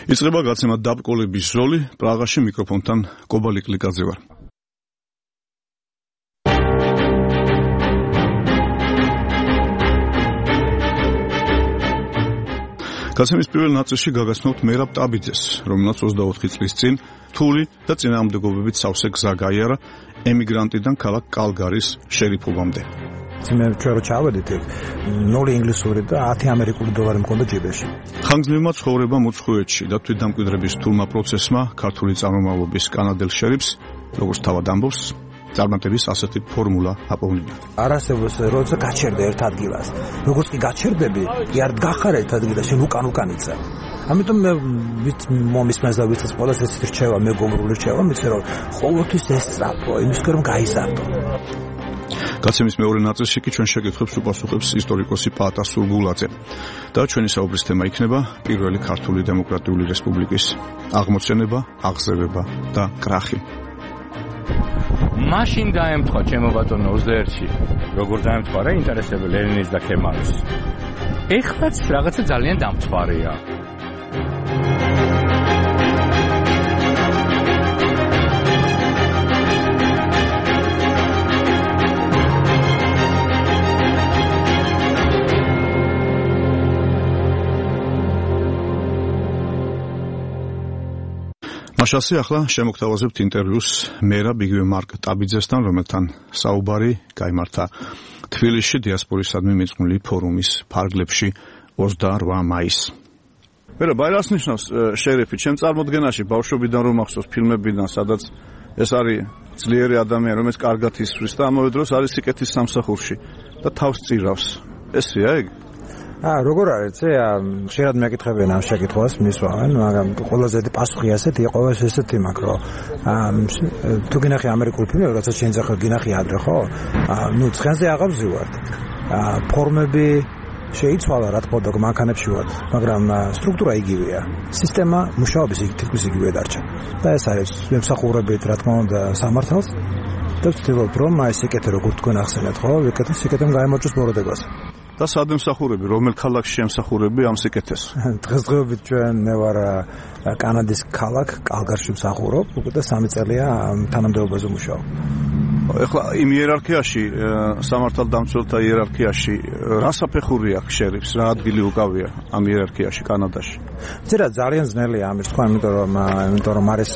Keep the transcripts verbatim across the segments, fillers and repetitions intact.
იწყება გაცემა დაბრკოლების ზოლი პრაღაში მიკროფონთან კობალი კლიკაძე ვარ. გაცემის პირველ ნაწილში გაგაცნობთ მერაბ ტაბიძეს, რომელსაც ოცდაოთხი წლის წინ რთული და წინააღმდეგობებით სავსე გზა გაიარა ემიგრანტიდან ქალაქ კალგარის შერიფობამდე. მე ჩვენ რო ჩავედით ნული ინგლისური და ათი ამერიკული დოლარი მქონდა ჯიბეში. ხანგრძლივმა ცხოვრებამ უცხოეთში და თვითდამკვიდრების რთულმა პროცესმა ქართული წარმომავლობის კანადელ შერიფს, როგორც თავად ამბობს, წარმატების ასეთი ფორმულა აპოვნია. არ არსებობს როცა გაჩერდე ერთ ადგილას. როგორც კი გაჩერდები, კი არ გახარ ერთ ადგილას, შენ უკან უკან იწევ. ამიტომ მე მომისმენს და ვიცი ყველას ეს რჩევა, მეგობრული რჩევა, მიცე რომ ყოველთვის ეს სწრაფო, იმის რომ გაიზარდო. გაცემის მეორე ნაწილში კი ჩვენ შეკითხვებს უპასუხებს ისტორიკოსი პაატა სურგულაძე და ჩვენი საუბრის თემა იქნება პირველი ქართული დემოკრატიული რესპუბლიკის აღმოცენება, აღზევება და კრახი. მაშინ დაემთხვა ჩემო ბატონო ოცდაერთში, როგორ დაემთხვა რა ინტერესები ლენინის და ქემალის. ეხლაც რაღაცა ძალიან დამთვარეა. მაშასე ახლა შემოგთავაზებთ ინტერვიუს მერაბ იგივე მარკ ტაბიძესთან, რომელთან საუბარი გაიმართა თბილისში დიასპორისადმი მიძღვნილი ფორუმის ფარგლებში ოცდაორვა მაისს. მერაბ, რას ნიშნავს შერიფი? ჩემ წარმოდგენაში ბავშვობიდან რომ მახსოვს ფილმებიდან, სადაც ეს არის ძლიერი ადამიანი, რომელიც კარგად ისვრის და ამავე დროს არის სიკეთის სამსახურში და თავს წირავს. ესეა ეგ? აა როგორ არის წე ხშირად მეკითხებიან ამ შეკითხვას მისვავენ, მაგრამ ყველაზე დიდი პასუხი ასეთი იყო ესეთი მაქვს რომ თუ გინახი ამერიკული ფილმი, როცა შეიძლება გინახი ადრე ხო? აა ნუ ცხენზე აღავზივართ. აა ფორმები შეიცვალა რა თქმა უნდა მანქანებში ვარ, მაგრამ სტრუქტურა იგივეა. სისტემა მუშაობის თითქმის იგივე დარჩა. და ეს არის მემსახურებით რა თქმა უნდა სამართალს და ვცდილობ რომ აი სიკეთე როგორ თქვენ ახსენეთ ხო? ვიკეთე სიკეთემ გაემარჯვოს მოროდებას. და სადემსახურები, რომელ ქალაქში ემსახურები ამ სიკეთეს? დღესდღეობით ჩვენ მე ვარ კანადის ქალაქ კალგარში მსახურობ, უკვე და სამი წელია თანამდებობაზე მუშაობ. ეხლა იმ იერარქიაში, სამართალდამცველთა იერარქიაში, რა საფეხური აქვს შერიფს, რა ადგილი უკავია ამ იერარქიაში კანადაში? ზერა ძალიან ძნელია ამის თქვა, იმიტომ რომ იმიტომ რომ არის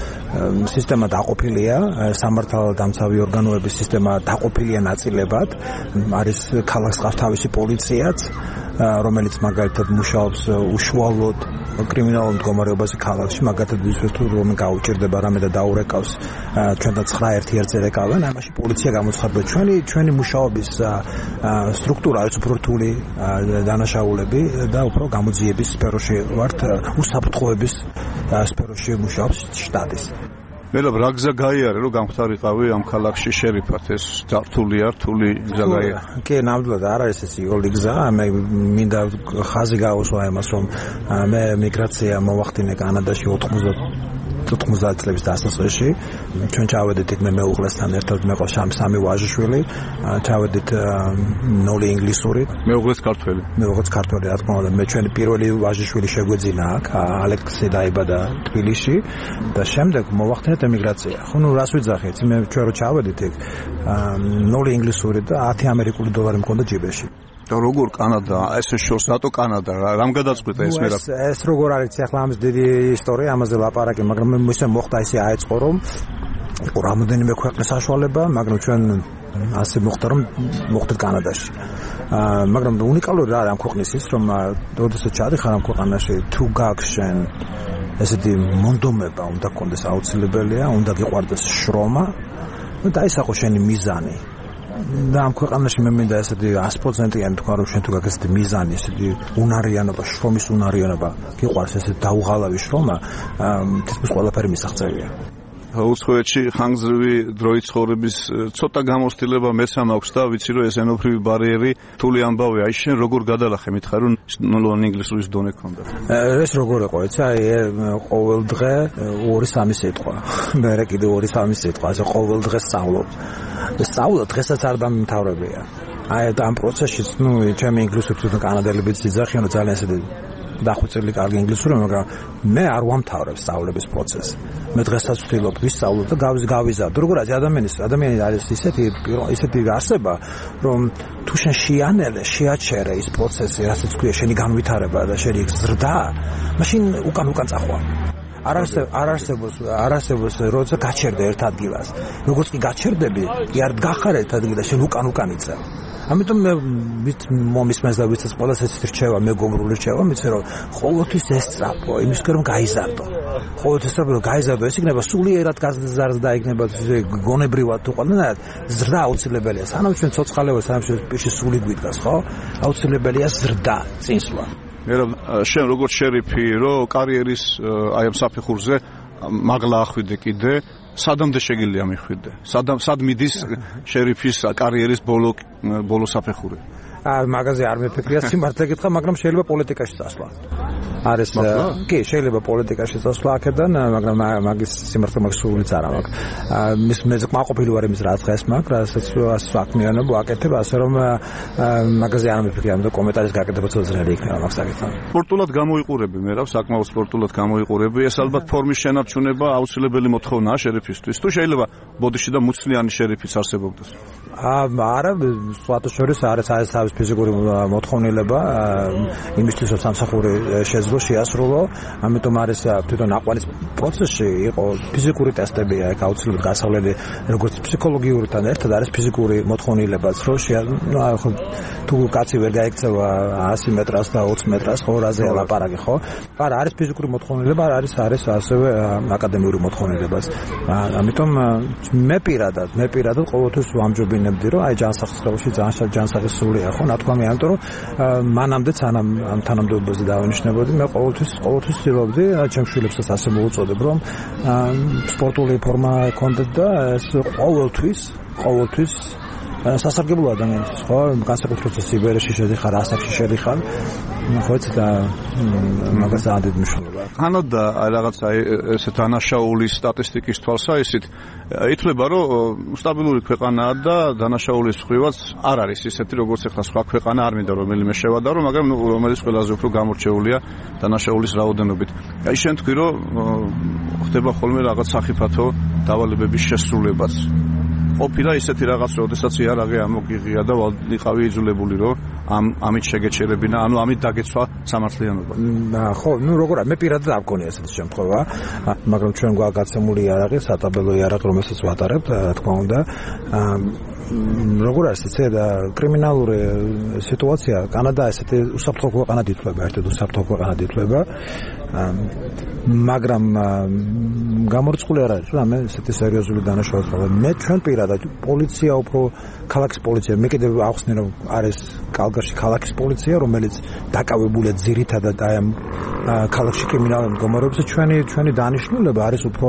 სისტემა დაყოფილია, სამართალდამცავი ორგანოების სისტემა დაყოფილია ნაწილებად, არის ქალაქს ყავს თავისი პოლიციაც, რომელიც მაგალითად მუშაობს უშუალოდ კრიმინალურ მდგომარეობაში ქალაქში, მაგალითად ვისვეს თუ რომ გაუჭირდება რამე და დაურეკავს ჩვენ და ცხრა ერთი ერთზე რეკავენ, ამაში პოლიცია გამოცხადდა. ჩვენი ჩვენი მუშაობის სტრუქტურა არის უფრო რთული დანაშაულები და უფრო გამოძიების სფეროში ვართ, უსაფრთხოების სფეროში მუშაობს შტატის. მერაბ, რა გზა გაიარე, რომ გამختارიყავი ამ ქალაქში შერიფად, ეს რთულია, რთული გზა გაიარე. კი, ნამდვილად არ არის ეს იგივე გზა, მე მინდა ხაზი გაუსვა იმას, რომ მე მიგრაცია მოვახდინე კანადაში ოთხმოცდაათ წლების დასაწყისში. ჩვენ ჩავედით იქ მე მეუღლესთან ერთად, მე ყავს სამი ვაჟიშვილი, ჩავედით ნული ინგლისური. მეუღლეს ქართველი. მეუღლეს ქართველი, რა თქმა უნდა, მე ჩვენი პირველი ვაჟიშვილი შეგვეძინა აქ, ალექსი დაიბადა თბილისში და შემდეგ მოვახდინეთ ემიგრაცია. ხო, ნუ რას ვიძახით? მე ჩვენ რო ჩავედით იქ ნული ინგლისური და ათი ამერიკული დოლარი მქონდა ჯიბეში. და როგორ კანადა, ეს შორს რატო კანადა, რამ გადაწყვიტა ეს მერაბ? ეს როგორ არის ახლა ამის დიდი ისტორია, ამაზე ლაპარაკი, მაგრამ მე ისე მოხდა ისე აეწყო რომ იყო რამოდენიმე ქვეყნის საშუალება, მაგრამ ჩვენ ასე მოხდა რომ მოხდეთ კანადაში. აა მაგრამ უნიკალური რა არის ამ ქვეყნის ის, რომ როდესაც ჩადიხარ ამ ქვეყანაში, თუ გაქვს შენ ესეთი მონდომება უნდა გქონდეს აუცილებელია, უნდა გიყვარდეს შრომა და დაისახო შენი მიზანი. და ამ ქვეყანაში მე მინდა ესეთი ას პროცენტიანი თქვა რომ შენ თუ გაქვს ესეთი მიზანი, ესეთი უნარიანობა, შრომის უნარიანობა, გიყვარს ესეთი დაუღალავი შრომა, თითქმის ყველაფერი მისაღწევია. უცხოეთში ხანგრძლივი დროით ცხოვრების ცოტა გამოცდილება მეც მაქვს და ვიცი რომ ეს ენოფრივი ბარიერი რთული ამბავია. აი შენ როგორ გადალახე, მითხარ რომ ნულ ინგლისურის დონე ქონდა. ეს როგორ იყო, იცი, აი ყოველ დღე ორი სამი სიტყვა. მე კიდე ორი სამი სიტყვა, ასე ყოველ დღე სწავლობ. სწავლა დღესაც არ დამიმთავრებია. აი ამ პროცესში, ნუ ჩემი ინგლისური თუ კანადელებიც იძახიან, ძალიან ესეთი დახვეწილი კარგი ინგლისური, მაგრამ მე არ ვამთავრებ სწავლების პროცესს. მე დღესაც ვთვლობ ვისწავლო და გავიზარდო. როგორ არის ადამიანის ადამიანი არის ისეთი ისეთი არსება, რომ თუ შენ შეანელე, შეაჩერე ის პროცესი, რასაც ქვია შენი განვითარება და შენი ზრდა, მაშინ უკან უკან წახვალ. არ არსებობს არ არსებობს როცა გაჩერდე ერთ ადგილას. როგორც კი გაჩერდები, კი არ გახარ ერთ ადგილას, შენ უკან უკან იწევ. ამიტომ მე მომისმენს და ვიცი ყველას ეს რჩევა, მეგობრული რჩევა, მიცე რომ ყოველთვის ესწრაფო, იმისკენ რომ გაიზარდო. ყოველთვის ესწრაფო რომ გაიზარდო, ეს იქნება სულიერად გაზრდა, იქნება გონებრივად თუ ყველანაირად ზრდა აუცილებელია. სანამ ჩვენ ცოცხალებად, სანამ ჩვენ პირში სული გვიდგას, ხო? აუცილებელია ზრდა, წინსვლა. მე რომ შენ როგორც შერიფი რომ კარიერის აი ამ საფეხურზე მაგლა ახვიდე კიდე სადამდე შეგიძლია მიხვიდე სადამ სად მიდის შერიფის კარიერის ბოლო ბოლო საფეხური აა მაგაზე არ მეფიქრია სიმართლე გითხრა მაგრამ შეიძლება პოლიტიკაში წასვლა არის კი შეიძლება პოლიტიკაში წასვლა აქედან მაგრამ მაგის სიმართლე მაგ სულიც არ აქვს მის მე კმაყოფილი ვარ იმის რაც დღეს მაგ რასაც საქმიანობა ვაკეთებ ასე რომ მაგაზე არ მეფიქრია ამიტომ კომენტარის გაკეთება ცოცხლად იქნება მაგ საკითხთან სპორტულად გამოიყურები მე რა საკმაოდ სპორტულად გამოიყურები ეს ალბათ ფორმის შენარჩუნება აუცილებელი მოთხოვნაა შერიფისთვის თუ შეიძლება ბოდიში და მუცლიანი შერიფიც არსებობდეს არა სხვათა შორის არის არის თავის ფიზიკური მოთხოვნილება იმისთვის რომ სამსახური შეძლო შეასრულო ამიტომ არის თვითონ აყვანის პროცესში იყო ფიზიკური ტესტები აქ აუცილებლად გასავლელი როგორც ფსიქოლოგიურთან ერთად არის ფიზიკური მოთხოვნილებაც რომ თუ კაცი ვერ გაიქცევა ასი მეტრას და ოცი მეტრას ხო რაზე ლაპარაკი ხო არა არის ფიზიკური მოთხოვნილება არის არის ასევე აკადემიური მოთხოვნილებაც ამიტომ მე პირადად მე პირადად ყოველთვის ვამჯობინებდი რომ აი ჯანსაღსრებაში ჯანსაღსრულია ხო ნათქვამი ამიტომ რომ მანამდე სანამ ამ თანამდებობაზე დავინიშნებოდი მე ყოველთვის ყოველთვის ვცდილობდი ჩემს შვილებსაც ასე მოვუწოდებ რომ სპორტული ფორმა ჰქონდეთ და ეს ყოველთვის ყოველთვის სასარგებლო ადამიანის ხო განსაკუთრებით სიბერეში შედიხარ ასაკში შედიხარ ხო და მაგას ამდენ მნიშვნელობა ანოდა რაღაცა ესე დანაშაულის სტატისტიკის თვალსაჩინით ითვლება რომ სტაბილური ქვეყანაა და დანაშაულის ხრივაც არ არის ისეთი როგორც ახლა სხვა ქვეყანა არ მინდა რომელიმე შევადარო მაგრამ რომელიც ყველაზე უფრო გამორჩეულია დანაშაულის რაოდენობით აი შენ თქვი რომ ხდება ხოლმე რაღაც სახიფათო დავალებების შესრულებაც ყოფილა ისეთი რაღაც, როდესაც იარაღი ამოგიღია და ვიყავი იძულებული, რომ ამ ამით შეგეჩერებინა, ანუ ამით დაგეცვა სამართლიანობა. ხო, ну როგორ არის, მე პირადად არ მქონია ესეთი შემთხვევა, მაგრამ ჩვენ გვაგაცემული იარაღი, სატაბელო იარაღი, რომელსაც ვატარებთ, რა თქმა უნდა, როგორ არის ეს კრიმინალური სიტუაცია, კანადა ესეთი უსაფრთხო ქვეყანად ითვლება, ერთად უსაფრთხო ქვეყანად ითვლება. მაგრამ გამორიცხული არ არის, რამე ესეთი სერიოზული დანაშაულს ხდება. მე ჩვენ პირადად პოლიცია უფრო ქალაქის პოლიცია, მე კიდევ ახსნე რომ არის კალგარში ქალაქის პოლიცია, რომელიც დაკავებულია ძირითადად აი ამ ქალაქში კრიმინალურ მდგომარეობაზე. ჩვენი ჩვენი დანიშნულება არის უფრო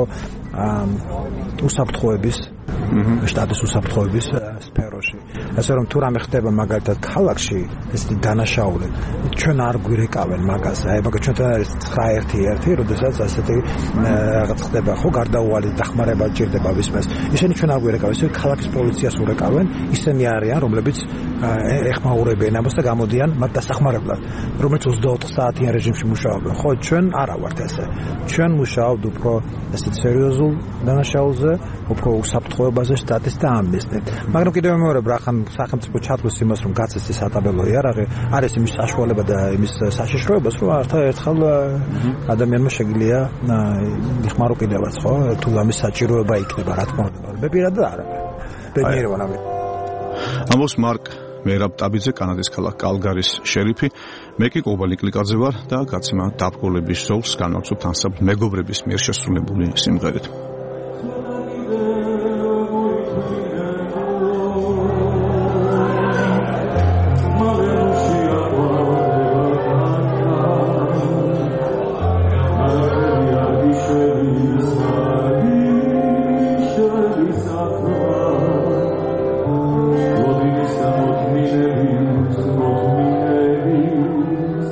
უსაფრთხოების შტატის უსაფრთხოების სფეროში. ასე რომ თუ რამე ხდება მაგალითად ქალაქში ესეთი დანაშაული, ჩვენ არ გვირეკავენ მაგას. აი მაგა ჩვენთან არის ცხრა ერთი ერთი, როდესაც ასეთი რაღაც ხდება, ხო, გარდაუვალი დახმარება ჭირდება ვისმეს. ისინი ჩვენ არ გვირეკავენ, ისინი ქალაქის პოლიციას ურეკავენ, ისინი არიან, რომლებიც ეხმაურებიან ამას და გამოდიან მათ დასახმარებლად, რომელიც ოცდაოთხ საათიან რეჟიმში მუშაობენ. ხო, ჩვენ არა ვართ ესე. ჩვენ მუშაობთ უფრო ესეთ სერიოზულ დანაშაულზე, უფრო უსაფრთხოებაზე შტატის და ამნისტი. მაგრამ კიდევ მეორე ბრახან სახელმწიფო ჩათვლის იმას რომ გაცეს ეს ატაბელო იარაღი არის იმის საშუალება და იმის საშიშროებას რომ ართა ერთხელ ადამიანმა შეგიძლია იხმარო კიდევაც ხო თუ ამის საჭიროება იქნება რა თქმა უნდა მე პირადად არა ბედნიერება ნამი ამბობს მარკ მერაბტაბიძე კანადის ქალაქ კალგარის შერიფი მე კი კობალი კლიკაძე ვარ და გაცემა დაბრკოლების ზოლს განვაცობთ ანსამბლ მეგობრების მიერ შესრულებული სიმღერით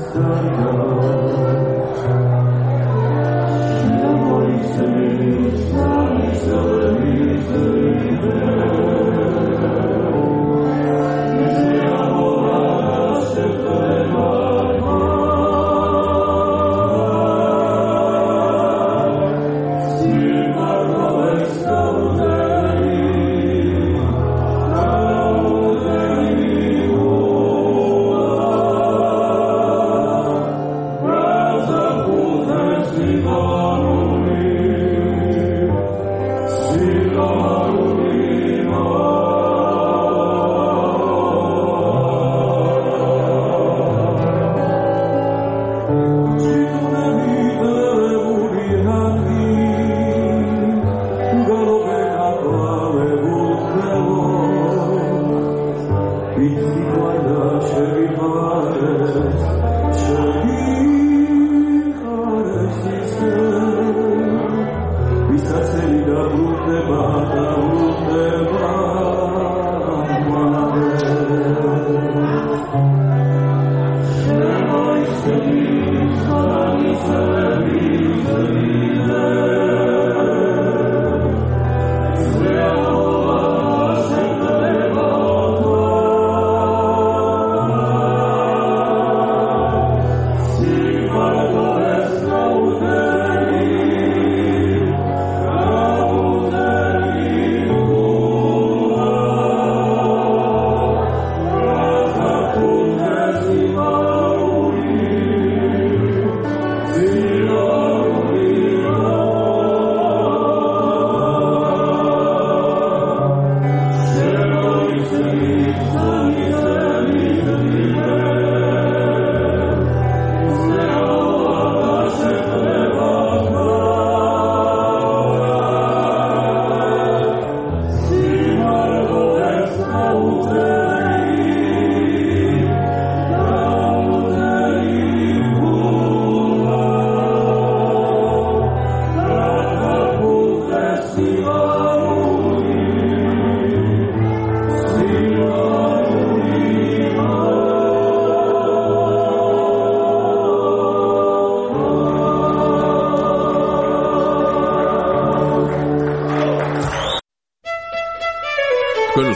Thank you.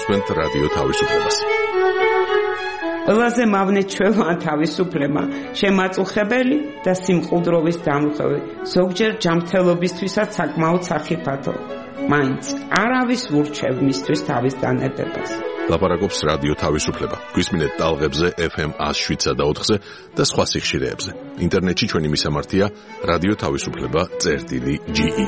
გისმენთ რადიო თავისუფლებას. ყველაზე მავნე ჩვეულა თავისუფლება, შემაწუხებელი და სიმყუდროვის დამღები, ზოგჯერ ჯანმრთელობისთვისაც საკმაოდ სახიფათო. მაინც არავის ურჩევ მისთვის თავის დანებებას. ლაპარაკობს რადიო თავისუფლება. გვისმინეთ ტალღებზე ეფ ემ ათს შვიდსა და ოთხზე და სხვა სიხშირეებზე. ინტერნეტში ჩვენი მისამართია რადიო თავისუფლება წერტილი ჯი ი.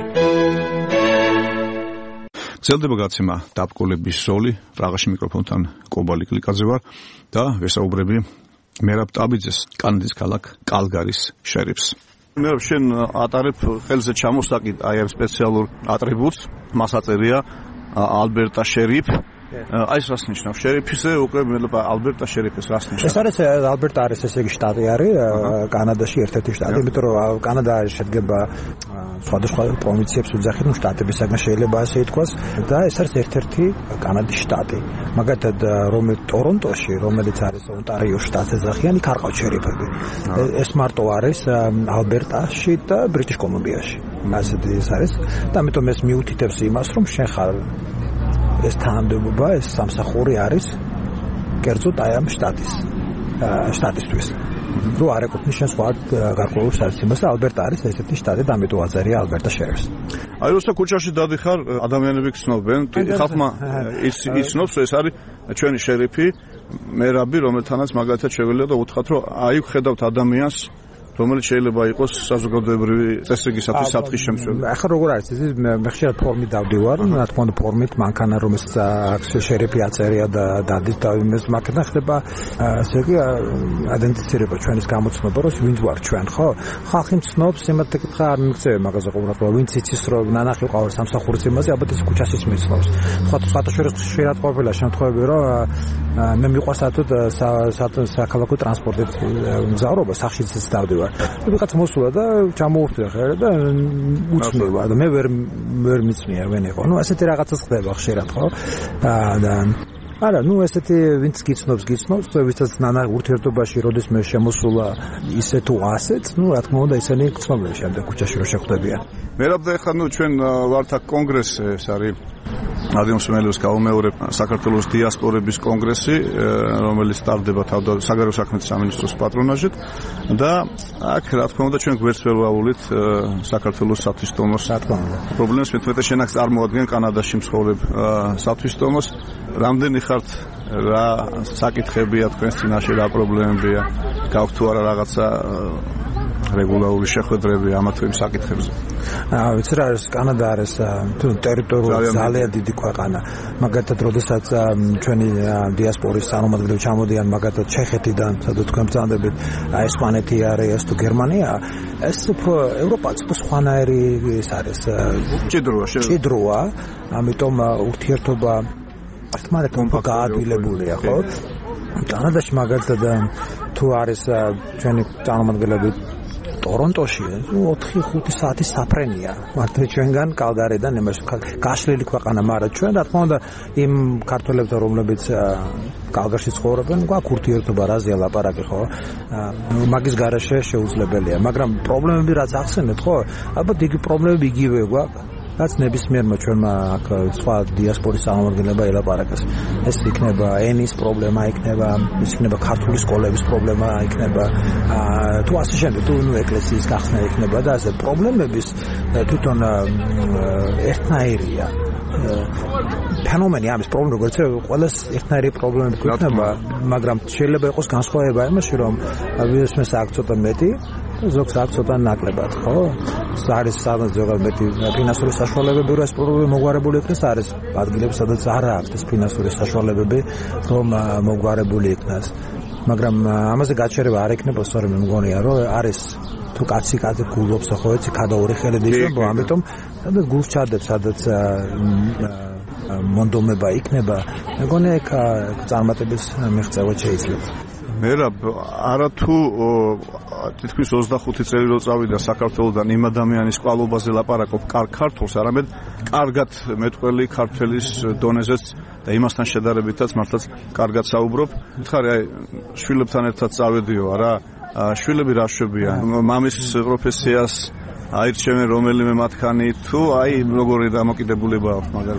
გრძელდება გაცემა დაბკოლების ზოლი, პრაღაში მიკროფონთან კობალი კლიკაძე ვარ და ვესაუბრები მერაბ ტაბიძეს, კანადის ქალაქ კალგარის შერიფს. მე შენ ატარებ ხელზე ჩამოსაკიდ აი ამ სპეციალურ ატრიბუტს, მას აწერია ალბერტა შერიფ. აი ეს რას ნიშნავს? შერიფზე უკვე მელაპა ალბერტა შერიფის რას ნიშნავს? ეს არის ალბერტა არის ესე იგი შტატი არის კანადაში ერთ-ერთი შტატი, იმიტომ რომ კანადა შედგება სხვადასხვა პროვინციებს უძახით, ნუ შტატებისაგან შეიძლება ასე ითქვას და ეს არის ერთ-ერთი კანადის შტატი. მაგათად რომელიც ტორონტოში, რომელიც არის ონტარიოს შტატზე ზახიან, იქ არ ყავს შერიფები. ეს მარტო არის ალბერტაში და ბრიტიშ კოლუმბიაში. ასეთი ეს არის და ამიტომ ეს მიუთითებს იმას, რომ შენ ხარ ეს თანამდებობა, ეს სამსახური არის კერძოდ აი ამ შტატის შტატისთვის. რო არ ეკუთვნის შენ სხვა გარკვეულ საციმას და ალბერტა არის ესეთი შტატი და ამიტომ აწერია ალბერტა შერიფს. აი როცა ქუჩაში დადიხარ, ადამიანები გცნობენ, ხალხმა იცნობს, რომ ეს არის ჩვენი შერიფი, მერაბი, რომელთანაც მაგალითად შეგვიძლია და უთხრათ, რომ აი ხედავთ ადამიანს, რომელიც შეიძლება იყოს საზოგადოებრივი წესრიგისათვის საფრთხის შემცველი. ახლა როგორ არის ეს მე ხშირად ფორმით დავდივარ, რა თქმა უნდა ფორმით მანქანა რომელსაც შერიფი აწერია და დადით და იმას მანქანა ხდება ასე იგი იდენტიფიცირება ჩვენის გამოცნობა რომ ვინც ვარ ჩვენ ხო? ხალხი მცნობს იმათ ეკითხა არ მიგწევი მაგაზე ყურადღება ვინც იცის რომ ნანახი ყავს სამსახურის იმაზე ალბათ ეს ქუჩას ის მიცნობს. სხვა სხვადასხვა შეიძლება ყოფილა შემთხვევები რომ მე მიყვარს საერთოდ საქალაქო ტრანსპორტით მგზავრობა სახშიც დავდივარ. ვიღაც მოსულა და ჩამოურთია ხერე და უცნევა და მე ვერ ვერ მიცნია ვენ იყო. ნუ ასეთი რაღაცა ხდება ხშირად ხო? და არა, ნუ ესეთი ვინც გიცნობს, გიცნობს, ვისაც ნანა ურთიერთობაში როდის მე შემოსულა ისე თუ ასეც, ნუ რა თქმა უნდა ისინი გცნობენ შემდეგ ქუჩაში რო შეხვდებიან. მერაბ და ეხლა ნუ ჩვენ ვართ აქ კონგრესზე, ეს არის ადმინისტრაციების გაუმეორებ საქართველოს დიასპორების კონგრესი, რომელიც სტარდება თავდაპირველად საგარეო საქმეთა სამინისტროს პატრონაჟით და აქ რა თქმა უნდა ჩვენ გვერდს ვერ ვაუვლით საქართველოს სათვისტომოს პრობლემას, მეტყვით შენ აქ წარმოადგენენ კანადაში მცხოვრებ სათვისტომოს. რამდენი ხართ, რა საკითხებია თქვენს წინაშე, რა პრობლემებია, გაქვთ თუ არა რაღაცა რეგულარული შეხვედრები ამათ იმ საკითხებზე? აა ვიცი რა არის კანადა არის თუ ტერიტორიულად ძალიან დიდი ქვეყანა. მაგათად როდესაც ჩვენი დიასპორის წარმომადგენლები ჩამოდიან მაგათად ჩეხეთიდან, სადაც თქვენ ბრძანდებით, ესპანეთი არის თუ გერმანია, ეს უფრო ევროპაც უფრო სხვანაირი ის არის. ჭიდროა, ჭიდროა, ამიტომ ურთიერთობა ერთმანეთთან გაადვილებულია, ხო? კანადაში მაგალითად თუ არის ჩვენი წარმომადგენლები ტორონტოში ოთხი ხუთი საათი საფრენია. მართლა ჩვენგან კალგარიდან იმაში გაშლილი ქვეყანა, მაგრამ ჩვენ რა თქმა უნდა იმ ქართველებთან რომლებიც კალგარში ცხოვრობენ, გვაქვს ურთიერთობა, რაზეა ლაპარაკი, ხო? მაგის გარეშე შეუძლებელია, მაგრამ პრობლემები რაც ახსენეთ, ხო? ალბათ იგი პრობლემები იგივე გვაქვს. რაც ნებისმიერმა ჩვენმა აქ სხვა დიასპორის წარმომადგენლებმა ელაპარაკეს. ეს იქნება ენის პრობლემა, იქნება ის იქნება ქართული სკოლების პრობლემა, იქნება თუ ასე შემდეგ, თუ ნუ ეკლესიის გახსნა იქნება და ასე პრობლემების თვითონ ერთნაირია. ფენომენი ამის პრობლემა როგორც ყველას ერთნაირი პრობლემები გვექნება, მაგრამ შეიძლება იყოს განსხვავება იმაში, რომ ვირუსმეს აქ ცოტა მეტი ზოგს აქ ცოტა ნაკლებად, ხო? არის სადაც ზოგადად მეტი ფინანსური საშუალებები, რომ ეს პრობლემა მოგვარებული იქნას, არის ადგილები, სადაც არ აქვს ეს ფინანსური საშუალებები, რომ მოგვარებული იქნას. მაგრამ ამაზე გაჩერება არ ექნება, სწორედ მე მგონია, რომ არის თუ კაცი კაცი გულობს, ხო, ეცი ქადაური ხელები იქნება, ამიტომ სადაც გულს ჩადებს, სადაც მონდომება იქნება, მეგონია ეგ წარმატების მიღწევა შეიძლება. მერაბ, არათუ თითქმის ოცდახუთი წელი რო წავიდა საქართველოდან იმ ადამიანის კვალობაზე ლაპარაკობ კარგ ქართულს, არამედ კარგად მეტყველი ქართველის დონეზეც და იმასთან შედარებითაც მართლაც კარგად საუბრობ. მითხარი, აი შვილებთან ერთად წავედიო რა, შვილები რა შვებიან, მამის პროფესიას აირჩევენ რომელიმე მათქანი თუ აი როგორი დამოკიდებულება აქვს მაგალითად?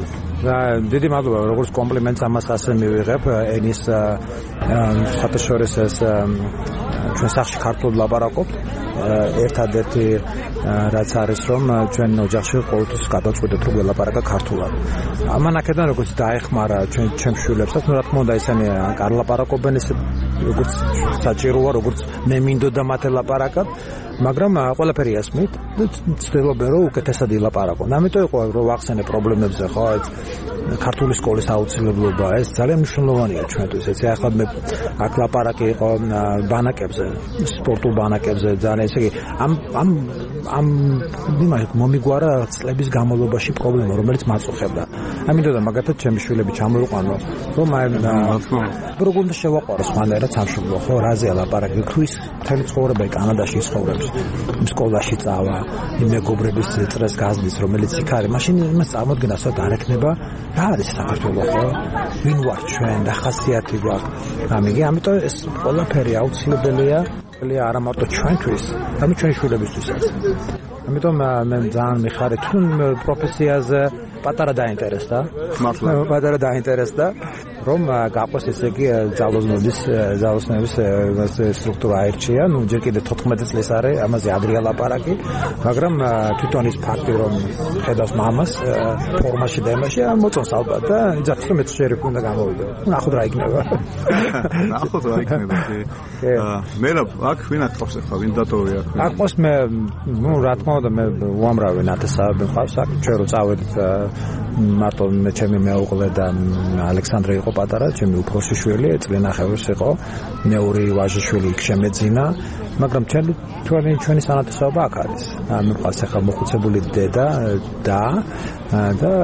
დიდი მადლობა როგორც კომპლიმენტს ამას ასე მივიღებ ენის საერთაშორისო ჩვენ სახში ქართულად ლაპარაკობთ ერთადერთი რაც არის რომ ჩვენ ოჯახში ყოველთვის გადავწყვეტეთ რომ ველაპარაკა ქართულად ამან აქედან როგორც დაეხმარა ჩვენ ჩემს შვილებსაც ну რა თქმა უნდა ისინი არ ლაპარაკობენ ისე როგორც საჭიროა როგორც მე მინდოდა მათ ელაპარაკათ მაგრამ ყველაფერი ასმით და ცდილობენ რომ უკეთესად ილაპარაკონ ამიტომ იყო რომ ვახსენე პრობლემებზე ხო ქართული სკოლის აუცილებლობა ეს ძალიან მნიშვნელოვანია ჩვენთვის ესე ახლა მე აქ ლაპარაკი იყო ბანაკებზე სპორტულ ბანაკებზე ძალიან ესე იგი ამ ამ ამ მომიგვარა წლების განმავლობაში პრობლემა რომელიც მაწუხებდა ამიტომ და მაგათაც ჩემი შვილები ჩამოვიყვანო რომ როგორ უნდა შევაყაროს მანერა სამშობლო ხო რაზეა ლაპარაკი თუ ის მთელი ცხოვრება კანადაში ცხოვრობს სკოლაში წავა იმ მეგობრების წრეს გაზდის რომელიც იქ არის მაშინ იმას წარმოდგენა ასეთ არ ექნება რა არის საქართველო ხო ვინ ვარ ჩვენ და ხასიათი გვაქვს ამიგი ამიტომ ეს ყველაფერი აუცილებელია არა მარტო ჩვენთვის ამიტომ ჩვენი შვილებისთვისაც ამიტომ მე ძალიან მიხარით თუ პროფესიაზე პატარა დაინტერესდა მართლა პატარა დაინტერესდა რომ გაყვეს ესე იგი ძალოსნების ძალოსნების სტრუქტურა აირჩია ნუ ჯერ კიდე თოთხმეტი წლის არის ამაზე ადრია ლაპარაკი მაგრამ თვითონ ის ფაქტი რომ ხედავს მამას ფორმაში და იმაში მოწონს ალბათ და იძახს რომ მეც შერიფი უნდა გამოვიდო ნახოთ რა იქნება ნახოთ რა იქნება მე რა აქ ვინ აკეთებს ახლა ვინ დატოვე აქ აკეთებს მე ნუ რა თქმა უნდა მე უამრავი ნათესავები მყავს აქ ჩვენ რო წავედით მარტო მე ჩემი მეუღლე და ალექსანდრე იყო პატარა ჩემი უფროსი შვილი წლინახევრის იყო მეორე ვაჟიშვილი იქ შემეძინა მაგრამ ჩემი ჩვენი ჩვენი სანათესაობა აქ არის მე მყავს ახლა მოხუცებული დედა და და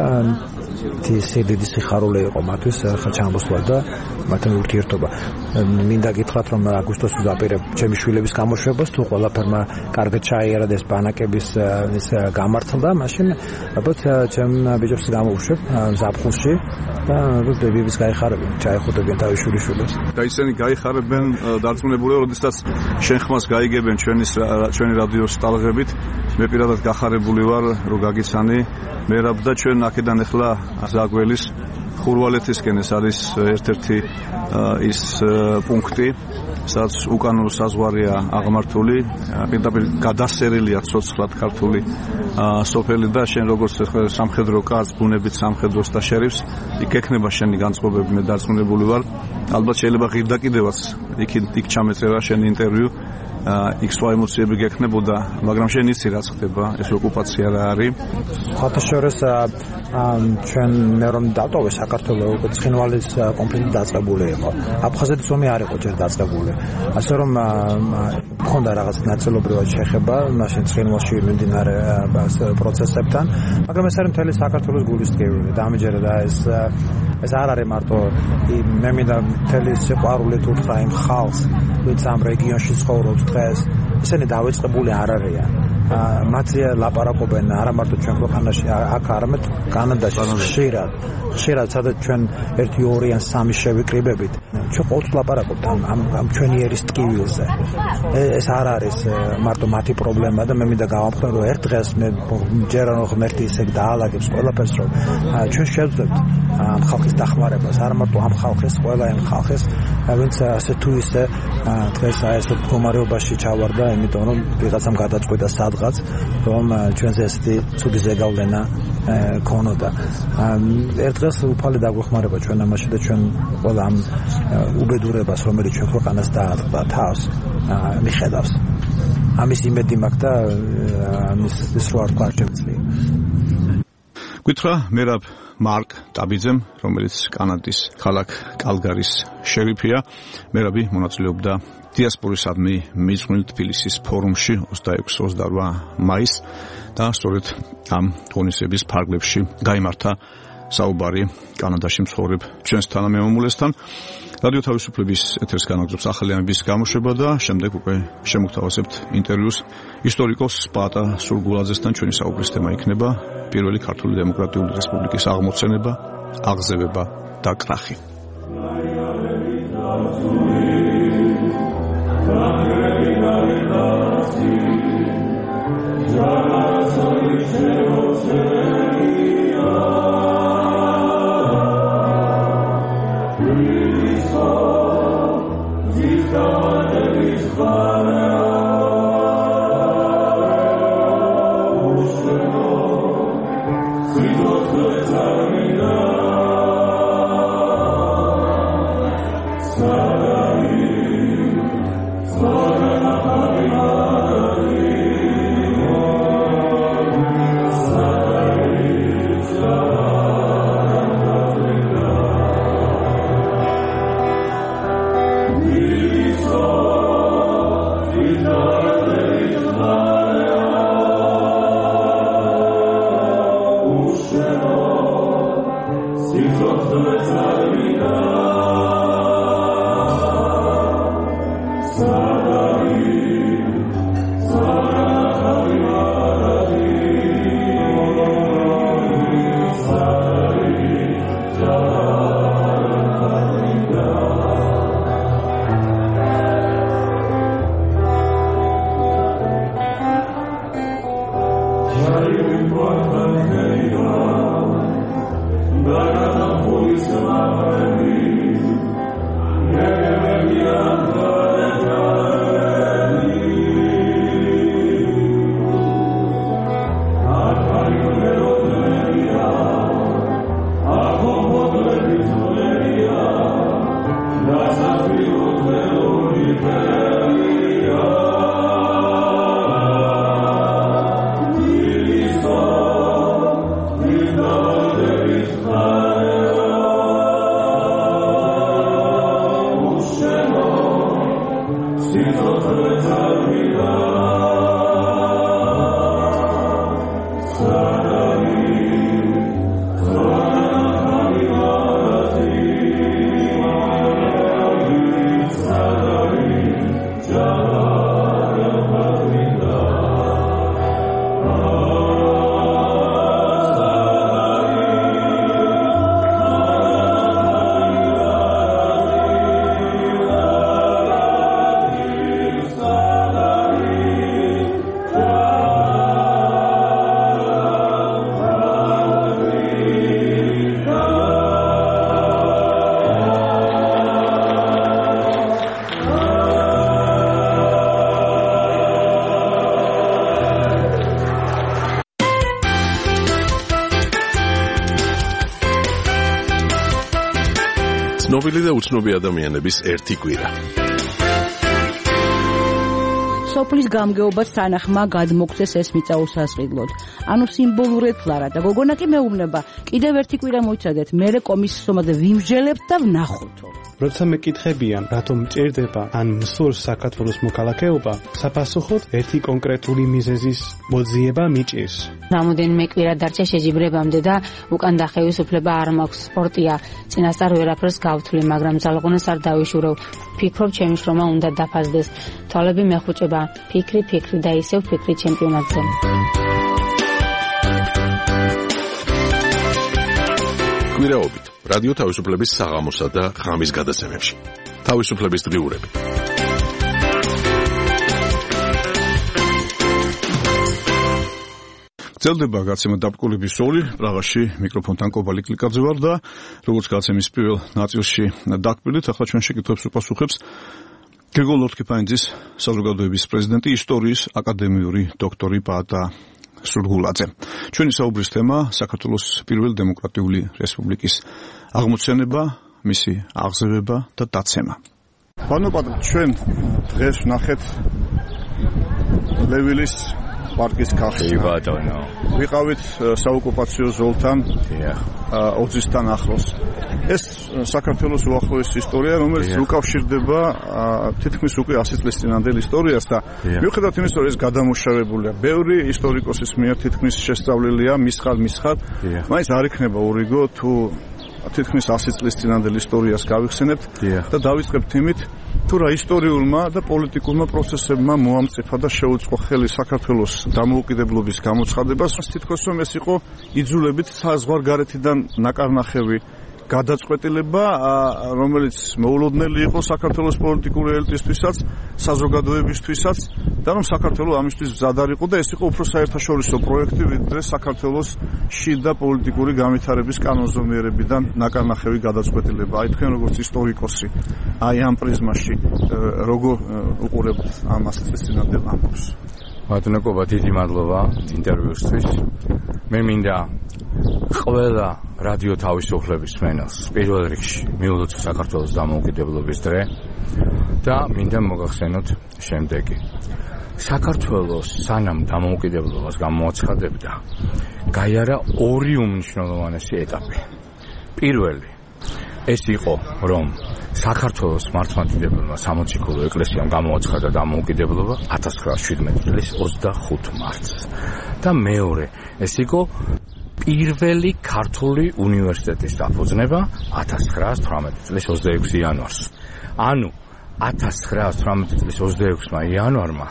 დიდი სიხარული იყო მათთვის ხა ჩამოსვლა და მათთან ურთიერთობა მინდა გითხრათ რომ აგვისტოში დაპირებ ჩემი შვილების გამოშვებას თუ ყველაფერმა კარგად ჩაიარა და ეს ბანაკების ის გამართლდა მაშინ ალბათ ჩემ ბიჭებს გამოვშვებ ზაფხულში და ბებიების გაიხარებენ ჩაიხუტებიან თავის შვილიშვილებს და ისინი გაიხარებენ დარწმუნებული როდესაც შენ ხმას გაიგებენ ჩვენი ჩვენი რადიოს ტალღებით მე პირადად გახარებული ვარ რომ გაგიცანი მერაბ და ჩვენ აქედან ახლა ზაგველის ხურვალეთისკენ ეს არის ერთ-ერთი ის პუნქტი სადაც უკანონო საზღვარია აღმართული პირდაპირ გადასერილია ცოცხლად ქართული სოფელი და შენ როგორც სამხედრო კარს ბუნებით სამხედროს და შერიფს იქ ექნება შენი განწყობები მე დარწმუნებული ვარ ალბათ შეიძლება ღირდა კიდევაც იქ იქ ჩამეწერა შენი ინტერვიუ იქ სხვა ემოციები გექნებოდა მაგრამ შენ იცი რაც ხდება ეს ოკუპაცია რა არის ხათაშორისა ჩვენ მე რომ დატოვე საქართველოს ცხინვალის კონფლიქტი დაწყებული იყო აფხაზეთის ომი არ იყო ჯერ დაწყებული ასე რომ მქონდა რაღაც ნაწილობრივად შეხება მაშინ ცხინვალში მიმდინარე პროცესებთან მაგრამ ეს არის მთელი საქართველოს გულისწყრული დამჯერა და ეს ეს არ არის მარტო მე მინდა მთელი სიყვარული თუ თხა იმ ხალხს ვინც ამ რეგიონში ცხოვრობს დღეს ისინი დავიწყებული არ არიან მათზე ლაპარაკობენ არა მარტო ჩვენ ქვეყანაში აქ არამედ კანადაში ხშირად ხშირად სადაც ჩვენ ერთი ორი ან სამი შევიკრიბებით ჩვენ ყოველთვის ლაპარაკობთ ამ ამ ჩვენი ერის ტკივილზე ეს არ არის მარტო მათი პრობლემა და მე მინდა გავამხნევ რომ ერთ დღეს მე ჯერ რომ ღმერთი ისე დაალაგებს ყველაფერს რომ ჩვენ შევძლებთ ამ ხალხის დახმარებას არა მარტო ამ ხალხის ყველა იმ ხალხის ვინც ასე თუ ისე დღეს აი ეს მდგომარეობაში ჩავარდა იმიტომ რომ ვიღაცამ გადაწყვიტა სადღაც რომ ჩვენზე ესეთი ცუდი ზეგავლენა ქონოდა ერთ დღეს უფალი დაგვეხმარება ჩვენ ამაში და ჩვენ ყველა ამ უბედურებას რომელიც ჩვენ ქვეყანას დაატყდა თავს მიხედავს ამის იმედი მაქვს და ამის ის რო არ თქვა შემიძლია გითხრა მერაბ მარკ ტაბიძემ რომელიც კანადის ქალაქ კალგარის შერიფია მერაბი მონაწილეობდა დიასპორისადმი მიძღვნილ თბილისის ფორუმში ოცდაექვსი ოცდაოთხ მაისს და სწორედ ამ ღონისძიების ფარგლებში გაიმართა საუბარი კანადაში მცხოვრებ ჩვენს თანამემამულესთან რადიო თავისუფლების ეთერს განაგრძობს ახალი ამბის გამოშვება და შემდეგ უკვე შემოგთავაზებთ ინტერვიუს ისტორიკოს პაატა სურგულაძესთან ჩვენი საუბრის თემა იქნება პირველი ქართული დემოკრატიული რესპუბლიკის აღმოცენება აღზევება და კრახი Jana ცნობილი და უცნობი ადამიანების ერთი კვირა. სოფლის გამგეობას თანახმა გადმოგცეს ეს მიწა უსასყიდლოდ. ანუ სიმბოლურად ფლარა და გოგონა კი მეუბნება, კიდევ ერთი კვირა მოიცადეთ, მერე კომისიომად ვიმსჯელებთ და ვნახოთო. როცა მეკითხებიან, რატომ მჭირდება ან მსურს საქართველოს მოქალაქეობა, საფასუხოდ ერთი კონკრეტული მიზეზის მოძიება მიჭირს. რამოდენიმე კვირა დარჩა შეჯიბრებამდე და უკან დახევისუფლება არ მაქვს. სპორტია, წინასწარ ვერაფერს გავთვლი, მაგრამ ძალღონას არ დავიშურევ. ფიქრობ, ჩემი შრომა უნდა დაფასდეს. თვალები მეხუჭება, ფიქრი, ფიქრი და ისევ ფიქრი ჩემპიონატზე. კვირაობით რადიო თავისუფლების საღამოსა და ღამის გადაცემებში. თავისუფლების დღიურები. გრძელდება გაცემა დაბრკოლების სოული, პრაღაში მიკროფონთან კობალი კლიკაძე ვარ და როგორც გაცემის პირველ ნაწილში დაგკბილით, ახლა ჩვენ შეკითხვებს უპასუხებს გრიგოლ ლორთქიფანიძის საზოგადოების პრეზიდენტი, ისტორიის აკადემიური დოქტორი პაატა სურგულაძე. ჩვენი საუბრის თემა საქართველოს პირველი დემოკრატიული რესპუბლიკის აღმოცენება, მისი აღზევება და დაცემა. ბანო პატრ, ჩვენ დღეს ვნახეთ ლევილის პარკის ქარხში. ბატონო. ვიყავით საოკუპაციო ზოლთან, ოცისთან ახლოს. ეს საქართველოს უახლოესი ისტორია, რომელიც უკავშირდება თითქმის უკვე ასი წლის წინანდელ ისტორიას და მიუხედავად იმისა, რომ ეს გადამუშავებულია ბევრი ისტორიკოსის მიერ თითქმის შესწავლილია მისხარ მისხარ, მაინც არ იქნება ორიგო თუ თითქმის ასი წლის წინანდელ ისტორიას გავიხსენებთ და დავიწყებთ იმით, თუ რა ისტორიულმა და პოლიტიკურმა პროცესებმა მოამწიფა და შეუწყო ხელი საქართველოს დამოუკიდებლობის გამოცხადებას, თითქოს რომ ეს იყო იძულებით საზღვარგარეთიდან ნაკარნახევი გადაწყვეტილება, რომელიც მოულოდნელი იყო საქართველოს პოლიტიკური ელიტისთვისაც, საზოგადოებისთვისაც და რომ საქართველოს ამისთვის მზად არ იყო და ეს იყო უფრო საერთაშორისო პროექტი, ვიდრე საქართველოს შიდა პოლიტიკური განვითარების კანონზომიერებიდან ნაკარნახევი გადაწყვეტილება. აი თქვენ როგორც ისტორიკოსი, აი ამ პრიზმაში როგორ უყურებთ ამ ასწლისწინანდელ ამბავს? ბატონო კობა, დიდი მადლობა ინტერვიუსთვის. მე მინდა ყველა რადიო თავისუფლების მსმენელს პირველ რიგში მიულოცო საქართველოს დამოუკიდებლობის დღე და მინდა მოგახსენოთ შემდეგი. საქართველოს სანამ დამოუკიდებლობას გამოაცხადებდა, გაიარა ორი უმნიშვნელოვანესი ეტაპი. პირველი ეს იყო, რომ საქართველოს მართლმადიდებელმა სამოციქულო ეკლესიამ გამოაცხადა დამოუკიდებლობა ათას ცხრაასი შვიდმეტი წლის ოცდახუთი მარტს. და მეორე ეს იყო პირველი ქართული უნივერსიტეტის დაფუძნება ათას ცხრაასი თვრამეტი წლის ოცდაექვსი იანვარს. ანუ ათას ცხრაასი თვრამეტი წლის ოცდაექვსმა იანვარმა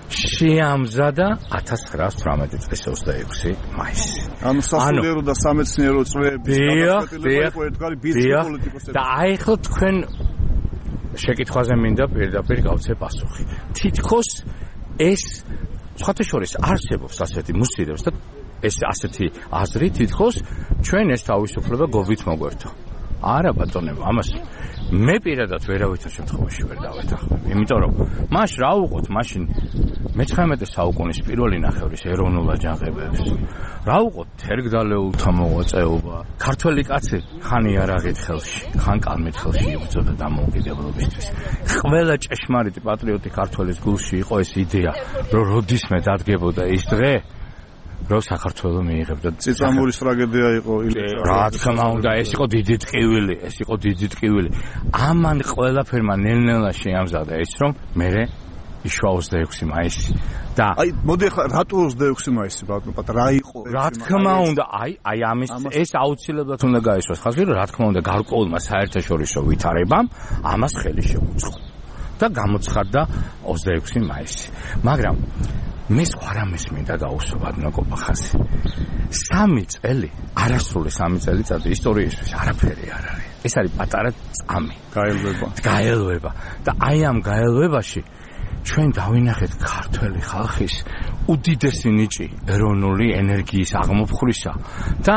შეამზადა ათას ცხრაასი თვრამეტი წლის ოცდაექვსი მაისი. ანუ სასულიერო და სამეცნიერო წრეების გადაწყვეტილება იყო ერთგვარი ბიზნეს პოლიტიკოსების. და აი ხო თქვენ შეკითხვაზე მინდა პირდაპირ გავცე პასუხი. თითქოს ეს სხვათა შორის არსებობს ასეთი მუსიდებს და ეს ასეთი აზრი თითქოს ჩვენ ეს თავისუფლება გობით მოგვერთო. არა ბატონებო, ამას მე პირადად ვერავითარ შემთხვევაში ვერ დავეთანხმებ. იმიტომ რომ მაშ რა უყოთ, მაშინ მეცხრამეტე საუკუნის პირველი ნახევრის ეროვნულ აჯანყებებს. რა უყოთ თერგდალეულთა მოღვაწეობა. ქართველი კაცი ხან იარაღით ხელში, ხან კალმით ხელში იბრძოდა დამოუკიდებლობისთვის. ყველა ჭეშმარიტი პატრიოტი ქართველის გულში იყო ეს იდეა, რომ როდისმე დადგებოდა ის დღე, რომ საქართველოს მიიღებდა წიწამურის ტრაგედია იყო. რა თქმა უნდა, ეს იყო დიდი ტკივილი, ეს იყო დიდი ტკივილი. ამან ყველაფერმა ნელ-ნელა შეამზადა ეს, რომ მე იშვა ოცდაექვსი მაისი. და აი, მოდი ახლა რატო ოცდაექვსი მაისი, ბატონო, რა იყო? რა თქმა უნდა, აი, აი ამის ეს აუცილებლად უნდა გაისვას ხალხი, რომ რა თქმა უნდა, გარკვეულმა საერთაშორისო ვითარებამ ამას ხელი შეუწყო. და გამოცხადდა ოცდაექვსი მაისი. მაგრამ მე სხვა რამეს მინდა გაუსვა ბატონო კოპახაზი. სამი წელი, არასრული სამი წელიწადი ისტორიისთვის არაფერი არ არის. ეს არის პატარა წამი. გაელვება. გაელვება. და აი ამ გაელვებაში ჩვენ დავინახეთ ქართველი ხალხის უდიდესი ნიჭი ეროვნული ენერგიის აღმოფხვრისა და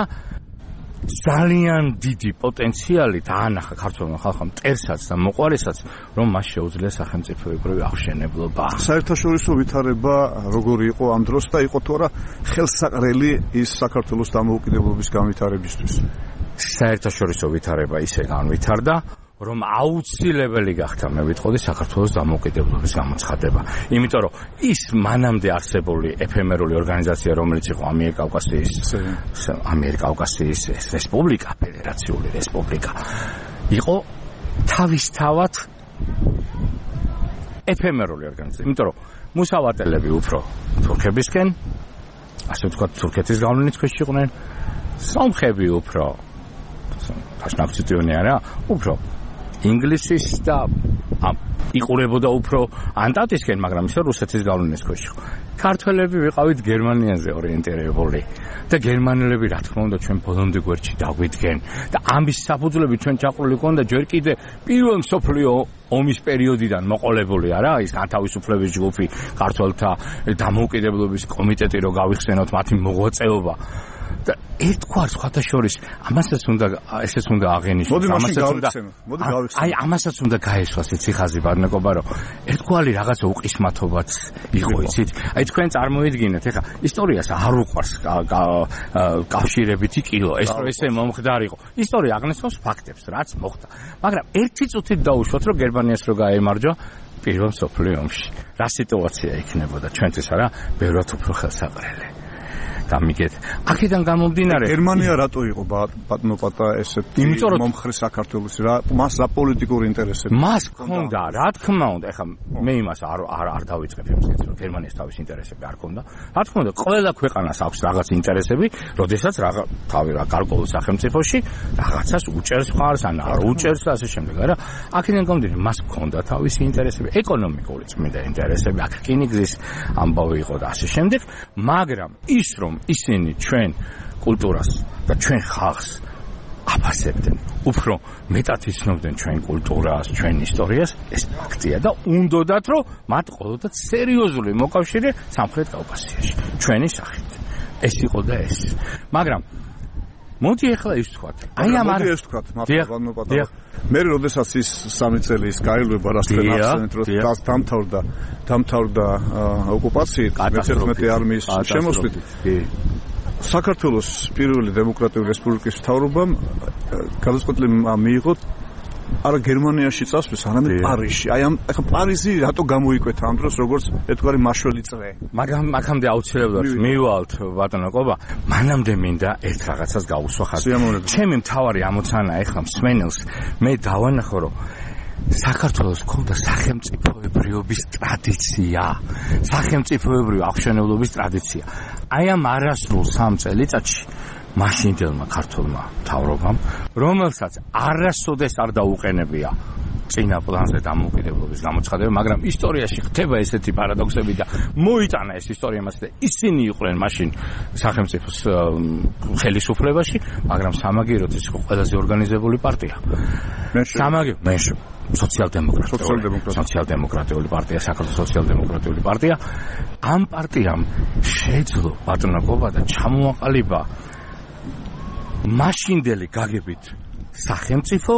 ძალიან დიდი პოტენციალი დაანახა ქართველმა ხალხამ მტერსაც და მოყვარესაც, რომ მას შეუძლია სახელმწიფოებრივი აღშენებლობა. საერთაშორისო ვითარება როგორი იყო ამ დროს და იყო თუ არა ხელსაყრელი ის საქართველოს დამოუკიდებლობის განვითარებისთვის? საერთაშორისო ვითარება ისე განვითარდა, რომ აუცილებელი გახდა, მე ვიტყოდი, საქართველოს დამოუკიდებლობის გამოცხადება. იმიტომ რომ ის მანამდე არსებული ეფემერული ორგანიზაცია, რომელიც იყო ამიერკავკასიის ამიერკავკასიის რესპუბლიკა, ფედერაციული რესპუბლიკა, იყო თავისთავად ეფემერული ორგანიზაცია. იმიტომ რომ მუსავატელები უფრო თურქებისკენ, ასე ვთქვათ, თურქეთის გავლენის ქვეშ იყვნენ, სომხები უფრო ფაშნაკციტიონი არა, უფრო ინგლისის და იყურებოდა უფრო ანტანტისკენ, მაგრამ ისე რუსეთის გავლენის ქვეშ იყო. ქართველები ვიყავით გერმანიაზე ორიენტირებული და გერმანელები რა თქმა უნდა ჩვენ ბოლომდე გვერდში დაგვიდგენ და ამის საფუძვლები ჩვენ ჩაყრული ქონდა ჯერ კიდე პირველ მსოფლიო ომის პერიოდიდან მოყოლებული არა ის განთავისუფლების ჯგუფი, ქართველთა დამოუკიდებლობის კომიტეტი რო გავიხსენოთ, მათი მოღვაწეობა და ერთგვარ სხვათა შორის ამასაც უნდა ესეც უნდა აღენიშნოს, ამასაც უნდა მოდი გავიხსენოთ. აი ამასაც უნდა გაესვას იცი ხაზი ბარნაკობა, რომ ერთგვარი რაღაცა უყისმათობაც იყო, იცით? აი თქვენ წარმოიდგინეთ, ეხლა ისტორიას არ უყვარს კავშირებითი კილო, ეს რო ესე მომხდარიყო. ისტორია აღნიშნავს ფაქტებს, რაც მოხდა. მაგრამ ერთი წუთით დაუშვათ, რომ გერმანიას რო გაემარჯვა პირველ მსოფლიო ომში. რა სიტუაცია იქნებოდა ჩვენთვის არა, ბევრად უფრო ხელსაყრელი. დამიგეთ. აქედან გამომდინარე, გერმანია რატო იყო ბატონო პატა ესეთი მომხრე საქართველოს რა მას რა პოლიტიკური ინტერესები? მას ქონდა, რა თქმა უნდა, ეხლა მე იმას არ არ არ დავიწყებ იმას, რომ გერმანიას თავის ინტერესები არ ქონდა. რა თქმა უნდა, ყველა ქვეყანას აქვს რაღაც ინტერესები, როდესაც რაღაც თავი რა გარკვეულ სახელმწიფოში რაღაცას უჭერს ხარს, ან არ უჭერს და ასე შემდეგ, არა? აქედან გამომდინარე, მას ქონდა თავისი ინტერესები, ეკონომიკური წმინდა ინტერესები, აქ რკინიგზის ამბავი იყო და ასე შემდეგ, მაგრამ ის რომ ისინი ჩვენ კულტურას და ჩვენ ხალხს აფასებდნენ, უფრო მეტად იცნობდნენ ჩვენ კულტურას, ჩვენ ისტორიას, ეს ფაქტია და უნდოდათ რომ მათ ყოლოდათ სერიოზული მოკავშირე სამხრეთ კავკასიაში ჩვენი სახით. ეს იყო და ეს. მაგრამ მოდი ახლა ის ვთქვათ. აი ამ არ ის ვთქვათ, მართლა პატარა. მე როდესაც ის სამი წელი ის გაელვება რას თქვენ ახსენეთ, რომ დამთავრდა დამთავრდა ოკუპაციით, მეთერთმეტე არმიის შემოსვლით. საქართველოს პირველი დემოკრატიული რესპუბლიკის მთავრობამ გადაწყვეტილება მიიღო არა გერმანიაში წასვლის, არამედ პარიზში. აი ამ ახლა პარიზი რატო გამოიკვეთა ამ დროს როგორც ერთგვარი მაშველი წრე? მაგრამ აქამდე აუცილებლად მივალთ ბატონო ყობა, მანამდე მინდა ერთ რაღაცას გაუსვა ხაზი. ჩემი მთავარი ამოცანა ახლა მსმენელს მე დავანახო რომ საქართველოს ქონდა სახელმწიფოებრიობის ტრადიცია, სახელმწიფოებრივი აღშენებლობის ტრადიცია. აი ამ არასრულ სამ წელიწადში მაშინდელმა ქართულმა მთავრობამ, რომელსაც არასოდეს არ დაუყენებია წინა პლანზე დამოუკიდებლობის გამოცხადება, მაგრამ ისტორიაში ხდება ესეთი პარადოქსები და მოიტანა ეს ისტორია მას და ისინი იყვნენ მაშინ სახელმწიფოს ხელისუფლებაში, მაგრამ სამაგიეროდ ის იყო ყველაზე ორგანიზებული პარტია. სამაგიერო მეშ სოციალ-დემოკრატიული სოციალ-დემოკრატიული პარტია, საქართველოს სოციალ-დემოკრატიული პარტია. ამ პარტიამ შეძლო ბატონობა და ჩამოაყალიბა მაშინდელი გაგებით სახელმწიფო